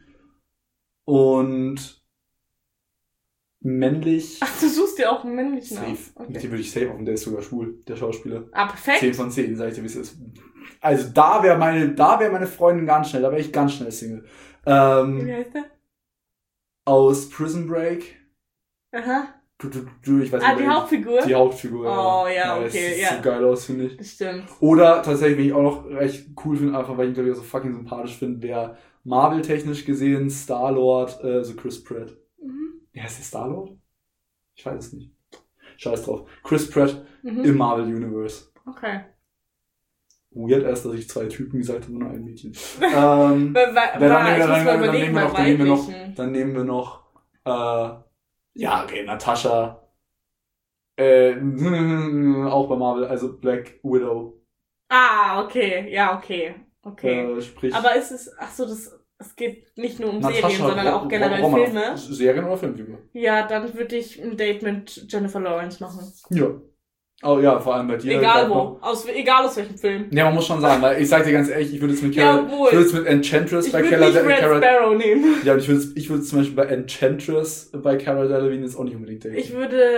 Und männlich. Ach, du suchst dir auch einen männlichen Safe. Auf. Okay. Den würde ich safe auf, der ist sogar schwul, der Schauspieler. Ah, perfekt. zehn von zehn, sag ich dir, wie es ist. Also da wäre meine, da wäre meine Freundin ganz schnell, da wäre ich ganz schnell Single. Ähm, wie heißt der? Aus Prison Break. Aha. Du, du, du, ich weiß ah, nicht, die Hauptfigur? Die Hauptfigur, oh, ja. ja, okay, das sieht ja. so geil aus, finde ich. Das stimmt. Oder tatsächlich, wenn ich auch noch recht cool finde, einfach weil ich ihn, glaube ich, so fucking sympathisch finde, wäre Marvel-technisch gesehen Star-Lord, äh, so Chris Pratt. Mhm. Ja, ist der Star-Lord? Ich weiß es nicht. Scheiß drauf. Chris Pratt mhm. im Marvel-Universe. Okay. Weird erst, dass ich zwei Typen gesagt habe, nur ein Mädchen. ähm, dann, dann nehmen wir noch, dann nehmen wir noch, dann nehmen wir noch, äh, ja, okay, Natascha, äh, auch bei Marvel, also Black Widow. Ah, okay, ja, okay, okay. Äh, sprich, aber ist es, ach so, das, es geht nicht nur um Natascha, Serien, sondern auch generell Roman, Filme. Serien oder Filmfigur? Ja, dann würde ich ein Date mit Jennifer Lawrence machen. Ja. Oh ja, vor allem bei dir. Egal wo, aus, egal aus welchem Film. Ja, man muss schon sagen, weil ich sag dir ganz ehrlich, ich würde jetzt mit Cara, ja, ich würde jetzt mit Enchantress ich bei Cara Cara Delevingne. Ich würde Red Sparrow nehmen. Ja, und ich würde ich würde zum Beispiel bei Enchantress bei Cara Delevingne jetzt auch nicht unbedingt daten. Ich würde,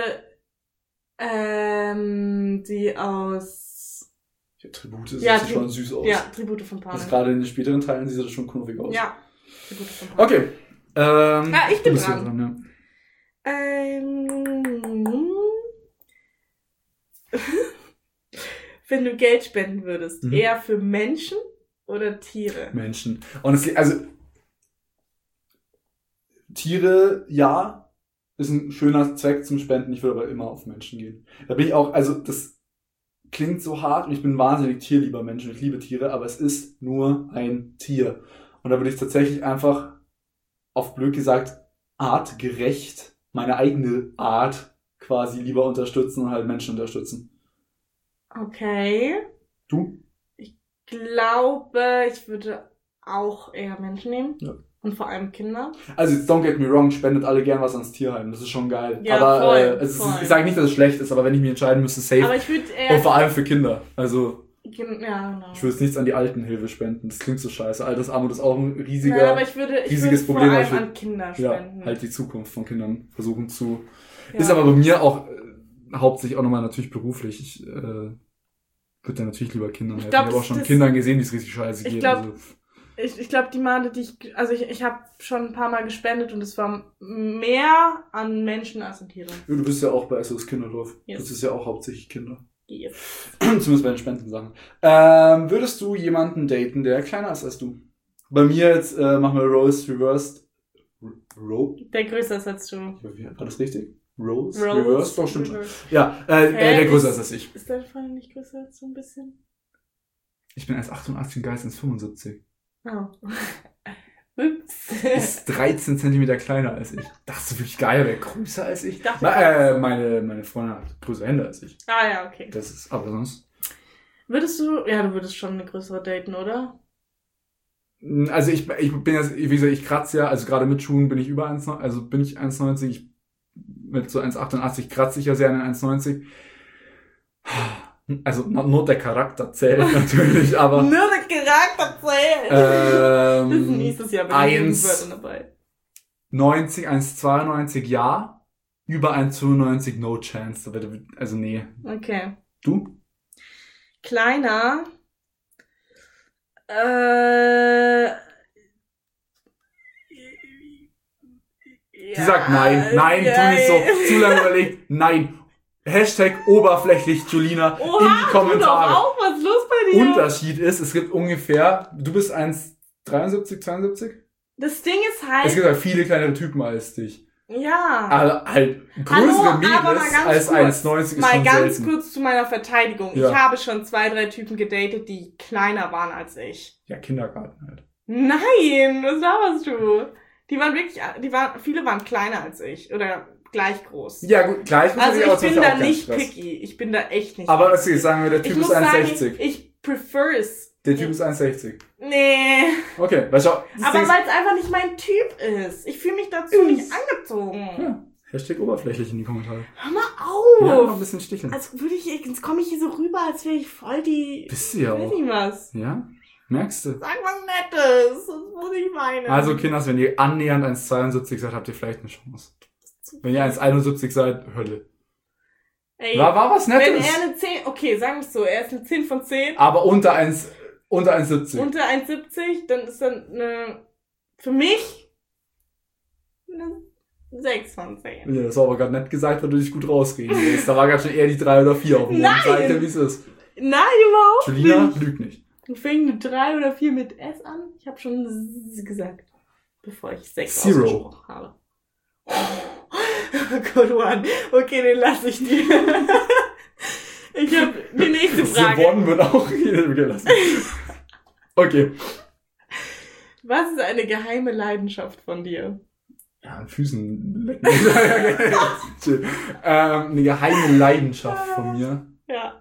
ähm, die aus, ja, Tribute sieht ja, Tri- schon süß aus. Ja, Tribute von Panem. Also gerade in den späteren Teilen sieht das schon knuffig aus. Ja, Tribute von Panem. Okay. Ähm, ah, ich bin dran. dran ja. Ähm, wenn du Geld spenden würdest, mhm. eher für Menschen oder Tiere? Menschen. Und es, also, Tiere, ja, ist ein schöner Zweck zum Spenden. Ich würde aber immer auf Menschen gehen. Da bin ich auch, also, das klingt so hart und ich bin ein wahnsinnig tierlieber Mensch und ich liebe Tiere, aber es ist nur ein Tier. Und da würde ich tatsächlich einfach, auf blöd gesagt, artgerecht, meine eigene Art quasi lieber unterstützen und halt Menschen unterstützen. Okay. Du? Ich glaube, ich würde auch eher Menschen nehmen. Ja. Und vor allem Kinder. Also jetzt don't get me wrong, spendet alle gern was ans Tierheim. Das ist schon geil. Ja, aber voll, äh, es voll. ist, ich sage nicht, dass es schlecht ist, aber wenn ich mich entscheiden müsste, safe. Aber ich würde eher... Und vor allem für Kinder. Also Ja, genau. ich würde jetzt nichts an die Altenhilfe spenden. Das klingt so scheiße. Altersarmut ist auch ein riesiger, Nein, aber ich würde, ich riesiges würde Problem. vor Ich allem würd, an Kinder ja, spenden. halt die Zukunft von Kindern versuchen zu... Ja. Ist aber bei mir auch äh, hauptsächlich auch nochmal natürlich beruflich. Ich äh, würde ja natürlich lieber Kindern helfen. Ich, glaub, ich habe auch schon das- Kindern gesehen, wie es richtig scheiße Ich geht. glaub, also, Ich, ich glaube, die Male, die ich, also ich, ich habe schon ein paar Mal gespendet und es war mehr an Menschen als an Tiere. du bist ja auch bei S O S Kinderdorf. Yes. Das ist ja auch hauptsächlich Kinder. Yes. Zumindest bei den Spendensachen. Ähm, würdest du jemanden daten, der kleiner ist als du? Bei mir jetzt, äh, machen wir Rose Reversed. Ro? Der größer ist als du. War das richtig? Rose? Rose Reversed? Doch, stimmt schon. Reversed. Ja, äh, Hä, äh, der größer ist- ist als ich. Ist deine Freundin nicht größer als du ein bisschen? Ich bin eins Komma achtundachtzig und Geist eins Komma fünfundsiebzig. Oh. Ups. Ist dreizehn Zentimeter kleiner als ich. Das ist wirklich geil, wer größer als ich? Ich dachte, Na, äh, meine, meine Freundin hat größere Hände als ich. Ah ja, okay. Das ist, aber sonst. Würdest du, ja, du würdest schon eine größere daten, oder? Also ich, ich bin jetzt, wie gesagt, ich kratze ja, also gerade mit Schuhen bin ich über eins, also bin ich eins Komma neunzig, ich, mit so eins Komma achtundachtzig kratze ich ja sehr an eins Komma neunzig. Also nur der Charakter zählt natürlich, aber Nur der Charakter zählt. Das ist ähm, nächstes Jahr bei den eins Jugendwörtern dabei. neunzig, eins Komma zweiundneunzig ja, über eins Komma zweiundneunzig no chance. Also nee. Okay. Du? Kleiner. Äh. Sie sagt nein, nein, tu nicht so, zu lange überlegt, nein. Hashtag oberflächlich, Julina, Oha, in die tu Kommentare. doch auch, was ist los bei dir? Unterschied ist, es gibt ungefähr, du bist eins Komma dreiundsiebzig, zweiundsiebzig? Das Ding ist halt. Es gibt halt viele kleinere Typen als dich. Ja. Aber halt Hallo, größere aber mal Mädels ganz als kurz, eins Komma neunzig ist Mal schon ganz selten. kurz zu meiner Verteidigung. Ja. Ich habe schon zwei, drei Typen gedatet, die kleiner waren als ich. Ja, Kindergarten halt. Nein, was laberst du? Die waren wirklich, die waren, viele waren kleiner als ich. Oder gleich groß. Ja gut, gleich muss Also aber ich zum bin Beispiel da auch kein nicht Stress. picky. Ich bin da echt nicht Aber picky. okay, sagen wir, der Ich Typ muss ist eins Komma sagen, sechzig. ich prefer es. Der Typ ist eins Komma sechzig. Nee. Okay, weil schau. das Aber Ding weil es einfach nicht mein Typ ist. Ich fühle mich dazu Ist. nicht angezogen. Ja, Hashtag oberflächlich in die Kommentare. Hör mal Ja, noch ein auf. bisschen sticheln. Als würde ich, jetzt komme ich hier so rüber, als wäre ich voll die... Bist du ja Weiß auch. nicht was. Ja? Merkst du? Sag was Nettes. Das muss ich meinen. Also Kinders, wenn ihr annähernd eins Komma zweiundsiebzig seid, habt ihr vielleicht eine Chance. Wenn ihr eins Komma einundsiebzig seid, Hölle. Ey, War, war was wenn Nettes. er eine zehn... Okay, sagen wir es so. Er ist eine zehn von zehn. Aber unter eins, unter eins Komma siebzig. Unter eins Komma siebzig, dann ist dann eine... Für mich... Eine sechs von zehn. Ja, das war aber gerade nett gesagt, weil du dich gut rausreden willst. Da war gerade schon eher die drei oder vier auf dem Boden. Nein! Sag dir, wie es ist. Nein, überhaupt Julina nicht. lügt nicht. Du fängst eine drei oder vier mit S an. Ich habe schon S gesagt, bevor ich sechs Zero. ausgesprochen habe. Good one. Okay, den lasse ich dir. Ich habe die nächste Frage. Simon wird auch hier gelassen. Okay. Was ist eine geheime Leidenschaft von dir? Ja, an Füßen lecken. Chill. ähm, eine geheime Leidenschaft von mir. Ja.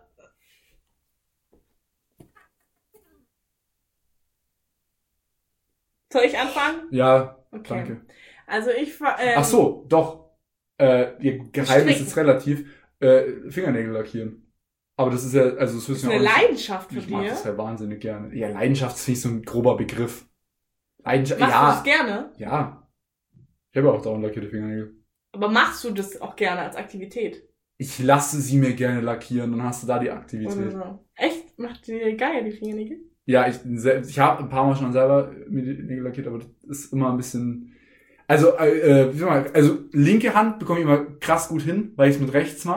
Soll ich anfangen? Ja, Okay. danke. Also ich ver- ähm, Ach so, doch. Äh, ihr Geheimnis Stricken. ist relativ. Äh, Fingernägel lackieren. Aber das ist ja, also das Das wissen ist ja eine auch nicht. Leidenschaft von Ich mag dir. das halt wahnsinnig gerne. Ja, Leidenschaft ist nicht so ein grober Begriff. Leidenschaft, Machst du ja. das gerne? Ja. Ich habe auch dauernd lackierte Fingernägel. Aber machst du das auch gerne als Aktivität? Ich lasse sie mir gerne lackieren, dann hast du da die Aktivität. Oder so. Echt? Macht dir geil, die Fingernägel? Ja, ich, selbst- ich habe ein paar Mal schon selber mir die Nägel lackiert, aber das ist immer ein bisschen... Also, äh, wie soll man, also linke Hand bekomme ich immer krass gut hin, weil ich es mit rechts mache.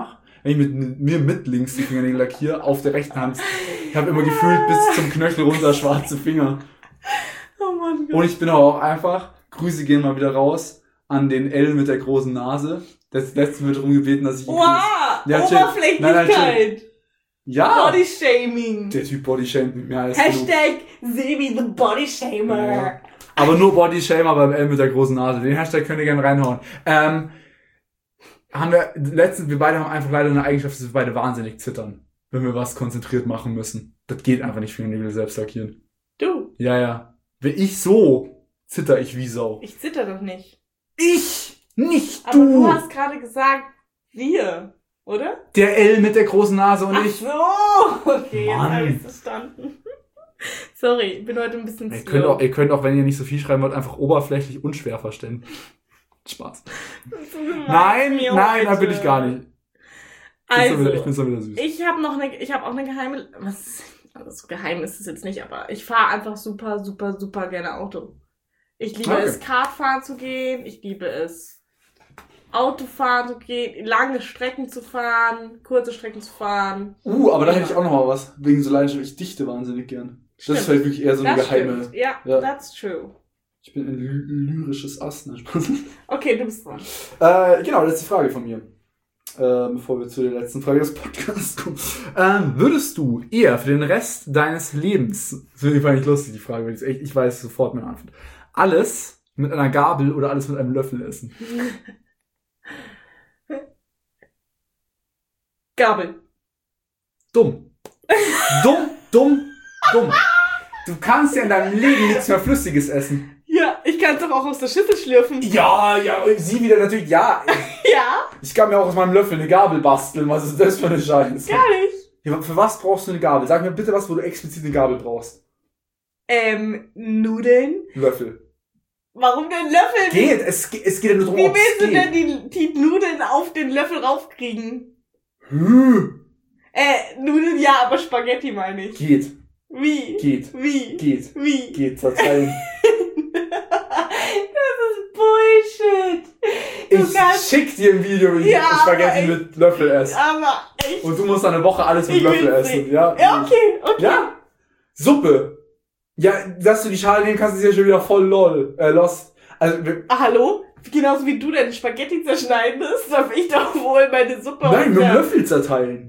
wenn ich mit mir mit links die Fingernägel lackiere, auf der rechten Hand. Ich habe immer gefühlt bis zum Knöchel runter schwarze Finger. Oh mein Gott. Und ich bin aber auch einfach, Grüße gehen mal wieder raus, an den L mit der großen Nase. Das letzte wird darum gebeten, dass ich... Wow, ja, Oberflächlichkeit. Nein, nein, ja. Bodyshaming. Der Typ Bodyshamed mit mir als Hashtag Sebi the Bodyshamer. Ja. Aber nur Bodyshamer beim L mit der großen Nase. Den Hashtag könnt ihr gerne reinhauen. Ähm, haben wir, letztens, wir beide haben einfach leider eine Eigenschaft, dass wir beide wahnsinnig zittern, wenn wir was konzentriert machen müssen. Das geht einfach nicht, Fingernägel selbst lackieren. Du? Ja, ja. Wenn ich so, zitter ich wie Sau. Ich zitter doch nicht. Ich! Nicht Aber du! du hast gerade gesagt, wir, oder? Der L mit der großen Nase und Ach ich. so, okay, jetzt Mann. habe ich verstanden. Sorry, ich bin heute ein bisschen Ihr slow. könnt, auch, ihr könnt auch, wenn ihr nicht so viel schreiben wollt, einfach oberflächlich und schwer verstehen. Spaß. Nein, mir nein, da heute. bin ich gar nicht. Ich bin so wieder, ich Also, bin so wieder süß. ich habe noch eine, ich habe auch eine geheime, was, also so geheim ist es jetzt nicht, aber ich fahre einfach super, super, super gerne Auto. Ich liebe Okay. es, Kartfahren zu gehen, ich liebe es, Autofahren zu gehen, lange Strecken zu fahren, kurze Strecken zu fahren. Uh, aber da hätte ich auch noch mal was. Wegen so Leidenschaft. Ich dichte wahnsinnig gern. Das Stimmt. ist halt wirklich eher so eine Das geheime... stimmt. Ja, Ja. that's true. Ich bin ein ly- lyrisches Ass. Ne? Spaß. Okay, du bist dran. äh, genau, letzte Frage von mir. Ähm, bevor wir zu der letzten Frage des Podcasts kommen. Ähm, würdest du eher für den Rest deines Lebens, das finde ich eigentlich lustig, die Frage, weil ich, echt, ich weiß sofort meine Antwort, alles mit einer Gabel oder alles mit einem Löffel essen? Gabel. Dumm. Dumm, dumm, dumm. Du kannst ja in deinem Leben nichts mehr Flüssiges essen. Ja, ich kann es doch auch aus der Schüssel schlürfen. Ja, ja, sie wieder natürlich, ja. Ja, Ich kann mir auch aus meinem Löffel eine Gabel basteln. Was ist das für eine Scheiße? gar nicht. Ja, für was brauchst du eine Gabel? Sag mir bitte was, wo du explizit eine Gabel brauchst. Ähm, Nudeln. Löffel. Warum denn Löffel? Geht, es, ge- es geht ja nur darum, Wie ob es willst du geht. denn die, die Nudeln auf den Löffel raufkriegen? Hm. Äh, Nudeln ja, aber Spaghetti meine ich. Geht, Wie? geht, Wie? geht, Wie? geht, verzeihen. Das ist Bullshit. Du Ich kannst, schick dir ein Video, wie ich Ja, aber Spaghetti ich- mit Löffel esse. aber ich... Und du musst eine Woche alles mit Ich Löffel will's essen. sehen. Ja, Ja, okay, okay. Ja. Suppe. Ja, dass du die Schale nehmen kannst, ist ja schon wieder voll lol. Äh, lost. Also, wir, Ah, hallo? Genauso wie du deine Spaghetti zerschneidest, darf ich doch wohl meine Suppe nein, aus mit dem der- Löffel zerteilen.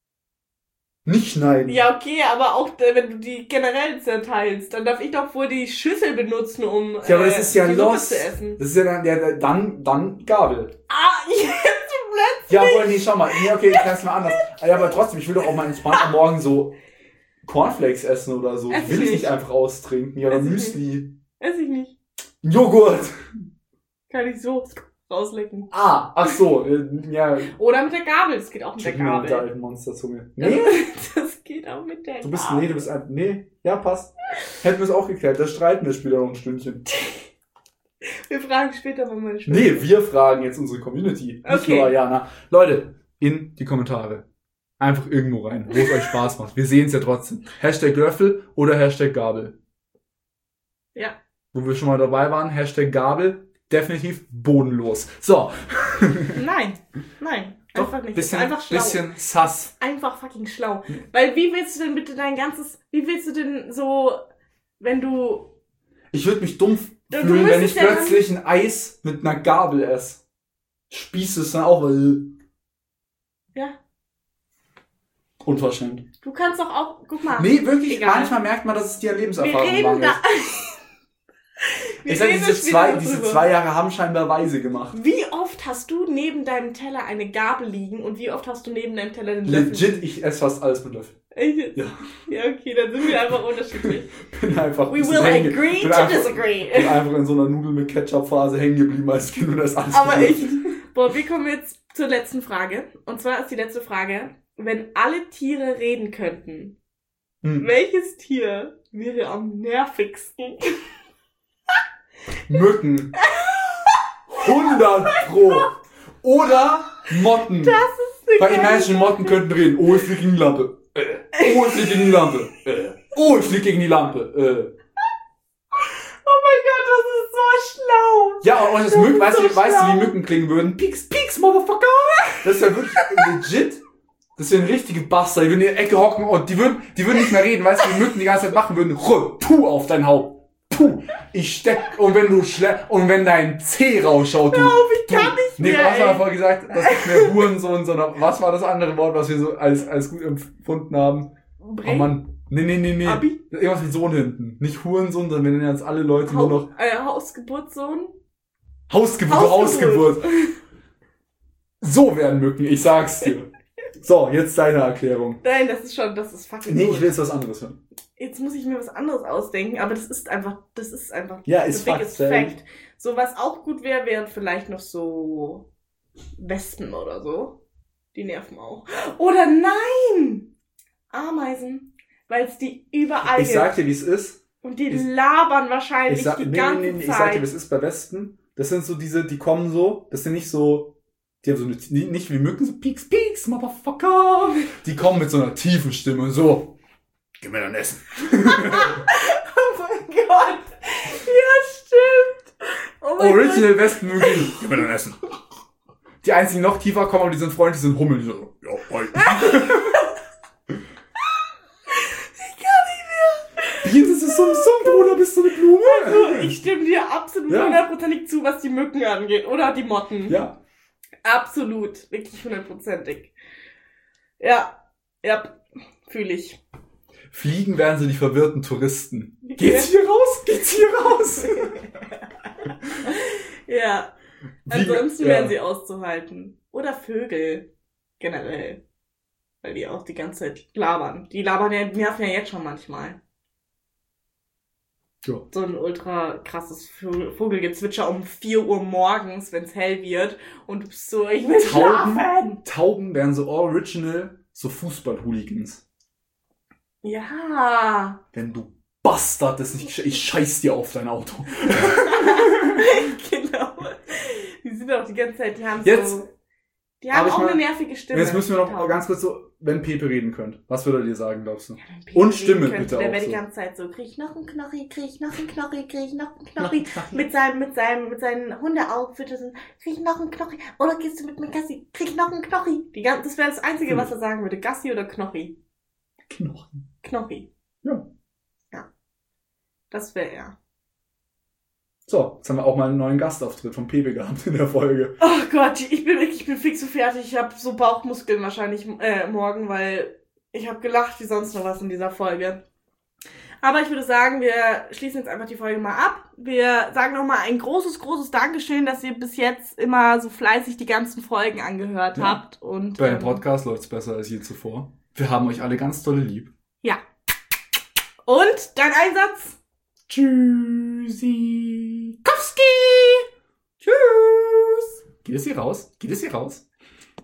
Nicht schneiden. Ja, okay, aber auch äh, wenn du die generell zerteilst, dann darf ich doch wohl die Schüssel benutzen, um Ja, aber das äh, ist ja die Suppe lost. zu essen. Das ist ja dann, ja, dann, dann Gabel. Ah, jetzt plötzlich. Jawohl, nee, schau mal. Nee, okay, ich kann's mal anders. Ja, aber trotzdem, ich will doch auch mal entspannt am Morgen so Cornflakes essen oder so. Ess ich Will ich nicht. nicht einfach austrinken. Ja, oder Ess ich Müsli. Ess ich nicht. Joghurt. Kann ich so rauslecken. Ah, ach so. äh, Ja, Oder mit der Gabel, das geht auch mit der check mir mit der Gabel. alten Monsterzunge. Nee, Das geht auch mit der du bist, Gabel. nee, du bist ein, nee, ja, passt. Hätten wir es auch geklärt. Da streiten wir später noch ein Stündchen. Wir fragen später mal meine Schwester. Nee, wir fragen jetzt unsere Community. Nicht Okay. nur Ariana. Leute, in die Kommentare. Einfach irgendwo rein, wo es euch Spaß macht. Wir sehen es ja trotzdem. Hashtag Löffel oder Hashtag Gabel. Ja. Wo wir schon mal dabei waren, Hashtag Gabel, definitiv bodenlos. So. Nein, nein. Doch, Einfach nicht. bisschen, Einfach schlau. bisschen sass. Einfach fucking schlau. Weil wie willst du denn bitte dein ganzes, wie willst du denn so, wenn du, Ich würde mich dumm Du- du fühlen, wenn müsstest ich ja plötzlich ein Eis mit einer Gabel esse. Spießt es dann auch, weil ja, unverschämt. du kannst doch auch, guck mal. Nee, wirklich, Egal. manchmal merkt man, dass es dir an wir Lebenserfahrung reden mangelt. da. Wir Ich sag, reden diese jetzt zwei, wieder diese drüber. zwei Jahre haben scheinbar weise gemacht. Wie oft hast du neben deinem Teller eine Gabel liegen und wie oft hast du neben deinem Teller den Löffel? Legit, ich esse fast alles mit Löffel. Echt? Ja. Ja, okay, dann sind wir einfach unterschiedlich. Bin einfach ein We bisschen will hängen- agree bin to einfach, disagree. bin einfach in so einer Nudel mit Ketchup-Phase hängen geblieben als Kind und das alles Aber mit ich. Löffel. Boah, wir kommen jetzt zur letzten Frage. Und zwar ist die letzte Frage, wenn alle Tiere reden könnten, Hm. welches Tier wäre am nervigsten? Mücken. hundert Pro. Oder Motten. Das ist eine Bei geile Imagine Frage. Motten könnten reden. Oh, ich flieg gegen die Lampe. Äh. Oh, ich flieg gegen die Lampe. Äh. Oh, ich flieg gegen die Lampe. Äh. Oh mein Gott, das ist so schlau. Ja, und das Das Mücken, ist weißt, so du, weißt du, wie schlau. Mücken klingen würden? Pieks, pieks, Motherfucker. das wäre wirklich legit. Das wäre ein richtige Bastard. Die würden in der Ecke hocken und die würden, die würden nicht mehr reden, weißt du, die Mücken die ganze Zeit machen würden. Puh auf dein Haupt. Puh. Ich steck, und wenn du schle, und wenn dein Zeh rausschaut, du. Hör auf, ich kann nicht nee, mehr, was haben wir ey. vorher gesagt? Das ist nicht mehr Hurensohn, sondern, was war das andere Wort, was wir so als, als gut empfunden haben? Bre- Oh Mann. Nee, nee, nee, nee. Abi? Irgendwas mit Sohn hinten. Nicht Hurensohn, sondern wir nennen jetzt alle Leute Hau- nur noch äh, Hausgeburtssohn? Hausgeburt, Hausgeburt. Hausgeburt. So werden Mücken, ich sag's dir. So, jetzt deine Erklärung. Nein, das ist schon, das ist fucking Nee, gut. ich will jetzt was anderes hören. Jetzt muss ich mir was anderes ausdenken, aber das ist einfach, das ist einfach Ja, the ist Fakt, biggest Sam. fact. So, was auch gut wäre, wären vielleicht noch so Wespen oder so. Die nerven auch. Oder nein! Ameisen. Weil es die überall Ich sag dir, wie es ist. Und die ich- labern wahrscheinlich Ich sag, die nee, ganze nee, nee, ich Zeit. sag dir, wie es ist bei Wespen. Das sind so diese, die kommen so, das sind nicht so, die haben so eine, die- nicht wie Mücken, so Peaks, Peaks, Motherfucker. Die kommen mit so einer tiefen Stimme, so, gib mir dein Essen. Oh mein Gott. Ja, stimmt. Oh mein Gott. Original Wespenmücken, gib mir dein Essen. Die einzigen, die noch tiefer kommen, aber die sind freundlich, die sind Hummel, die so, ja, hoi. Bienen, das ist so ein Sumpf, Bruder, bist du eine Blume? Also, ich stimme dir absolut Ja. hundertprozentig zu, was die Mücken angeht. Oder die Motten. Ja. Absolut. Wirklich hundertprozentig. Ja. Ja. Fühle ich. Fliegen werden sie die verwirrten Touristen. Geht's hier raus? Geht's hier raus? Ja. Fliegen- Ansonsten ja. wären sie auszuhalten. Oder Vögel. Generell. Weil die auch die ganze Zeit labern. Die labern ja, nerven ja jetzt schon manchmal. Ja. So ein ultra krasses Vö- Vogelgezwitscher um vier Uhr morgens, wenn's hell wird. Und du bist so, ich will Tauben, schlafen. Tauben wären so original, so Fußball-Hooligans. Ja. Wenn du Bastard das nicht, ich scheiß dir auf dein Auto. Genau. Die sind auch die ganze Zeit, die haben Jetzt- so, die haben aber ich auch mal- eine nervige Stimme. Jetzt müssen wir noch Tauben. ganz kurz so, wenn Pepe reden könnt. Was würde er dir sagen, glaubst du? Ja, wenn Peter Und reden Stimme könnte, bitte der auch wäre die so. ganze Zeit so, krieg ich noch einen Knochi, krieg ich noch einen Knochi, krieg ich noch einen Knochi. Mit seinem, mit seinem, mit seinen Hundeaugen füttert er, krieg ich noch einen Knochi. Oder gehst du mit mir Gassi, krieg ich noch einen Knochi. Die ganze, das wäre das Einzige, Hm. was er sagen würde. Gassi oder Knochi? Knochen. Knochi. Ja. Ja. Das wäre er. So, jetzt haben wir auch mal einen neuen Gastauftritt von Pepe gehabt in der Folge. Oh Gott, ich bin wirklich, ich bin fix und fertig. Ich habe so Bauchmuskeln wahrscheinlich äh, morgen, weil ich habe gelacht wie sonst noch was in dieser Folge. Aber ich würde sagen, wir schließen jetzt einfach die Folge mal ab. Wir sagen nochmal ein großes, großes Dankeschön, dass ihr bis jetzt immer so fleißig die ganzen Folgen angehört Ja. habt. Und, Bei dem ähm, Podcast läuft's besser als je zuvor. Wir haben euch alle ganz dolle lieb. Ja. Und dein Einsatz? Tschüssi. Kowski! Tschüss. Geht es hier raus? Geht es hier raus?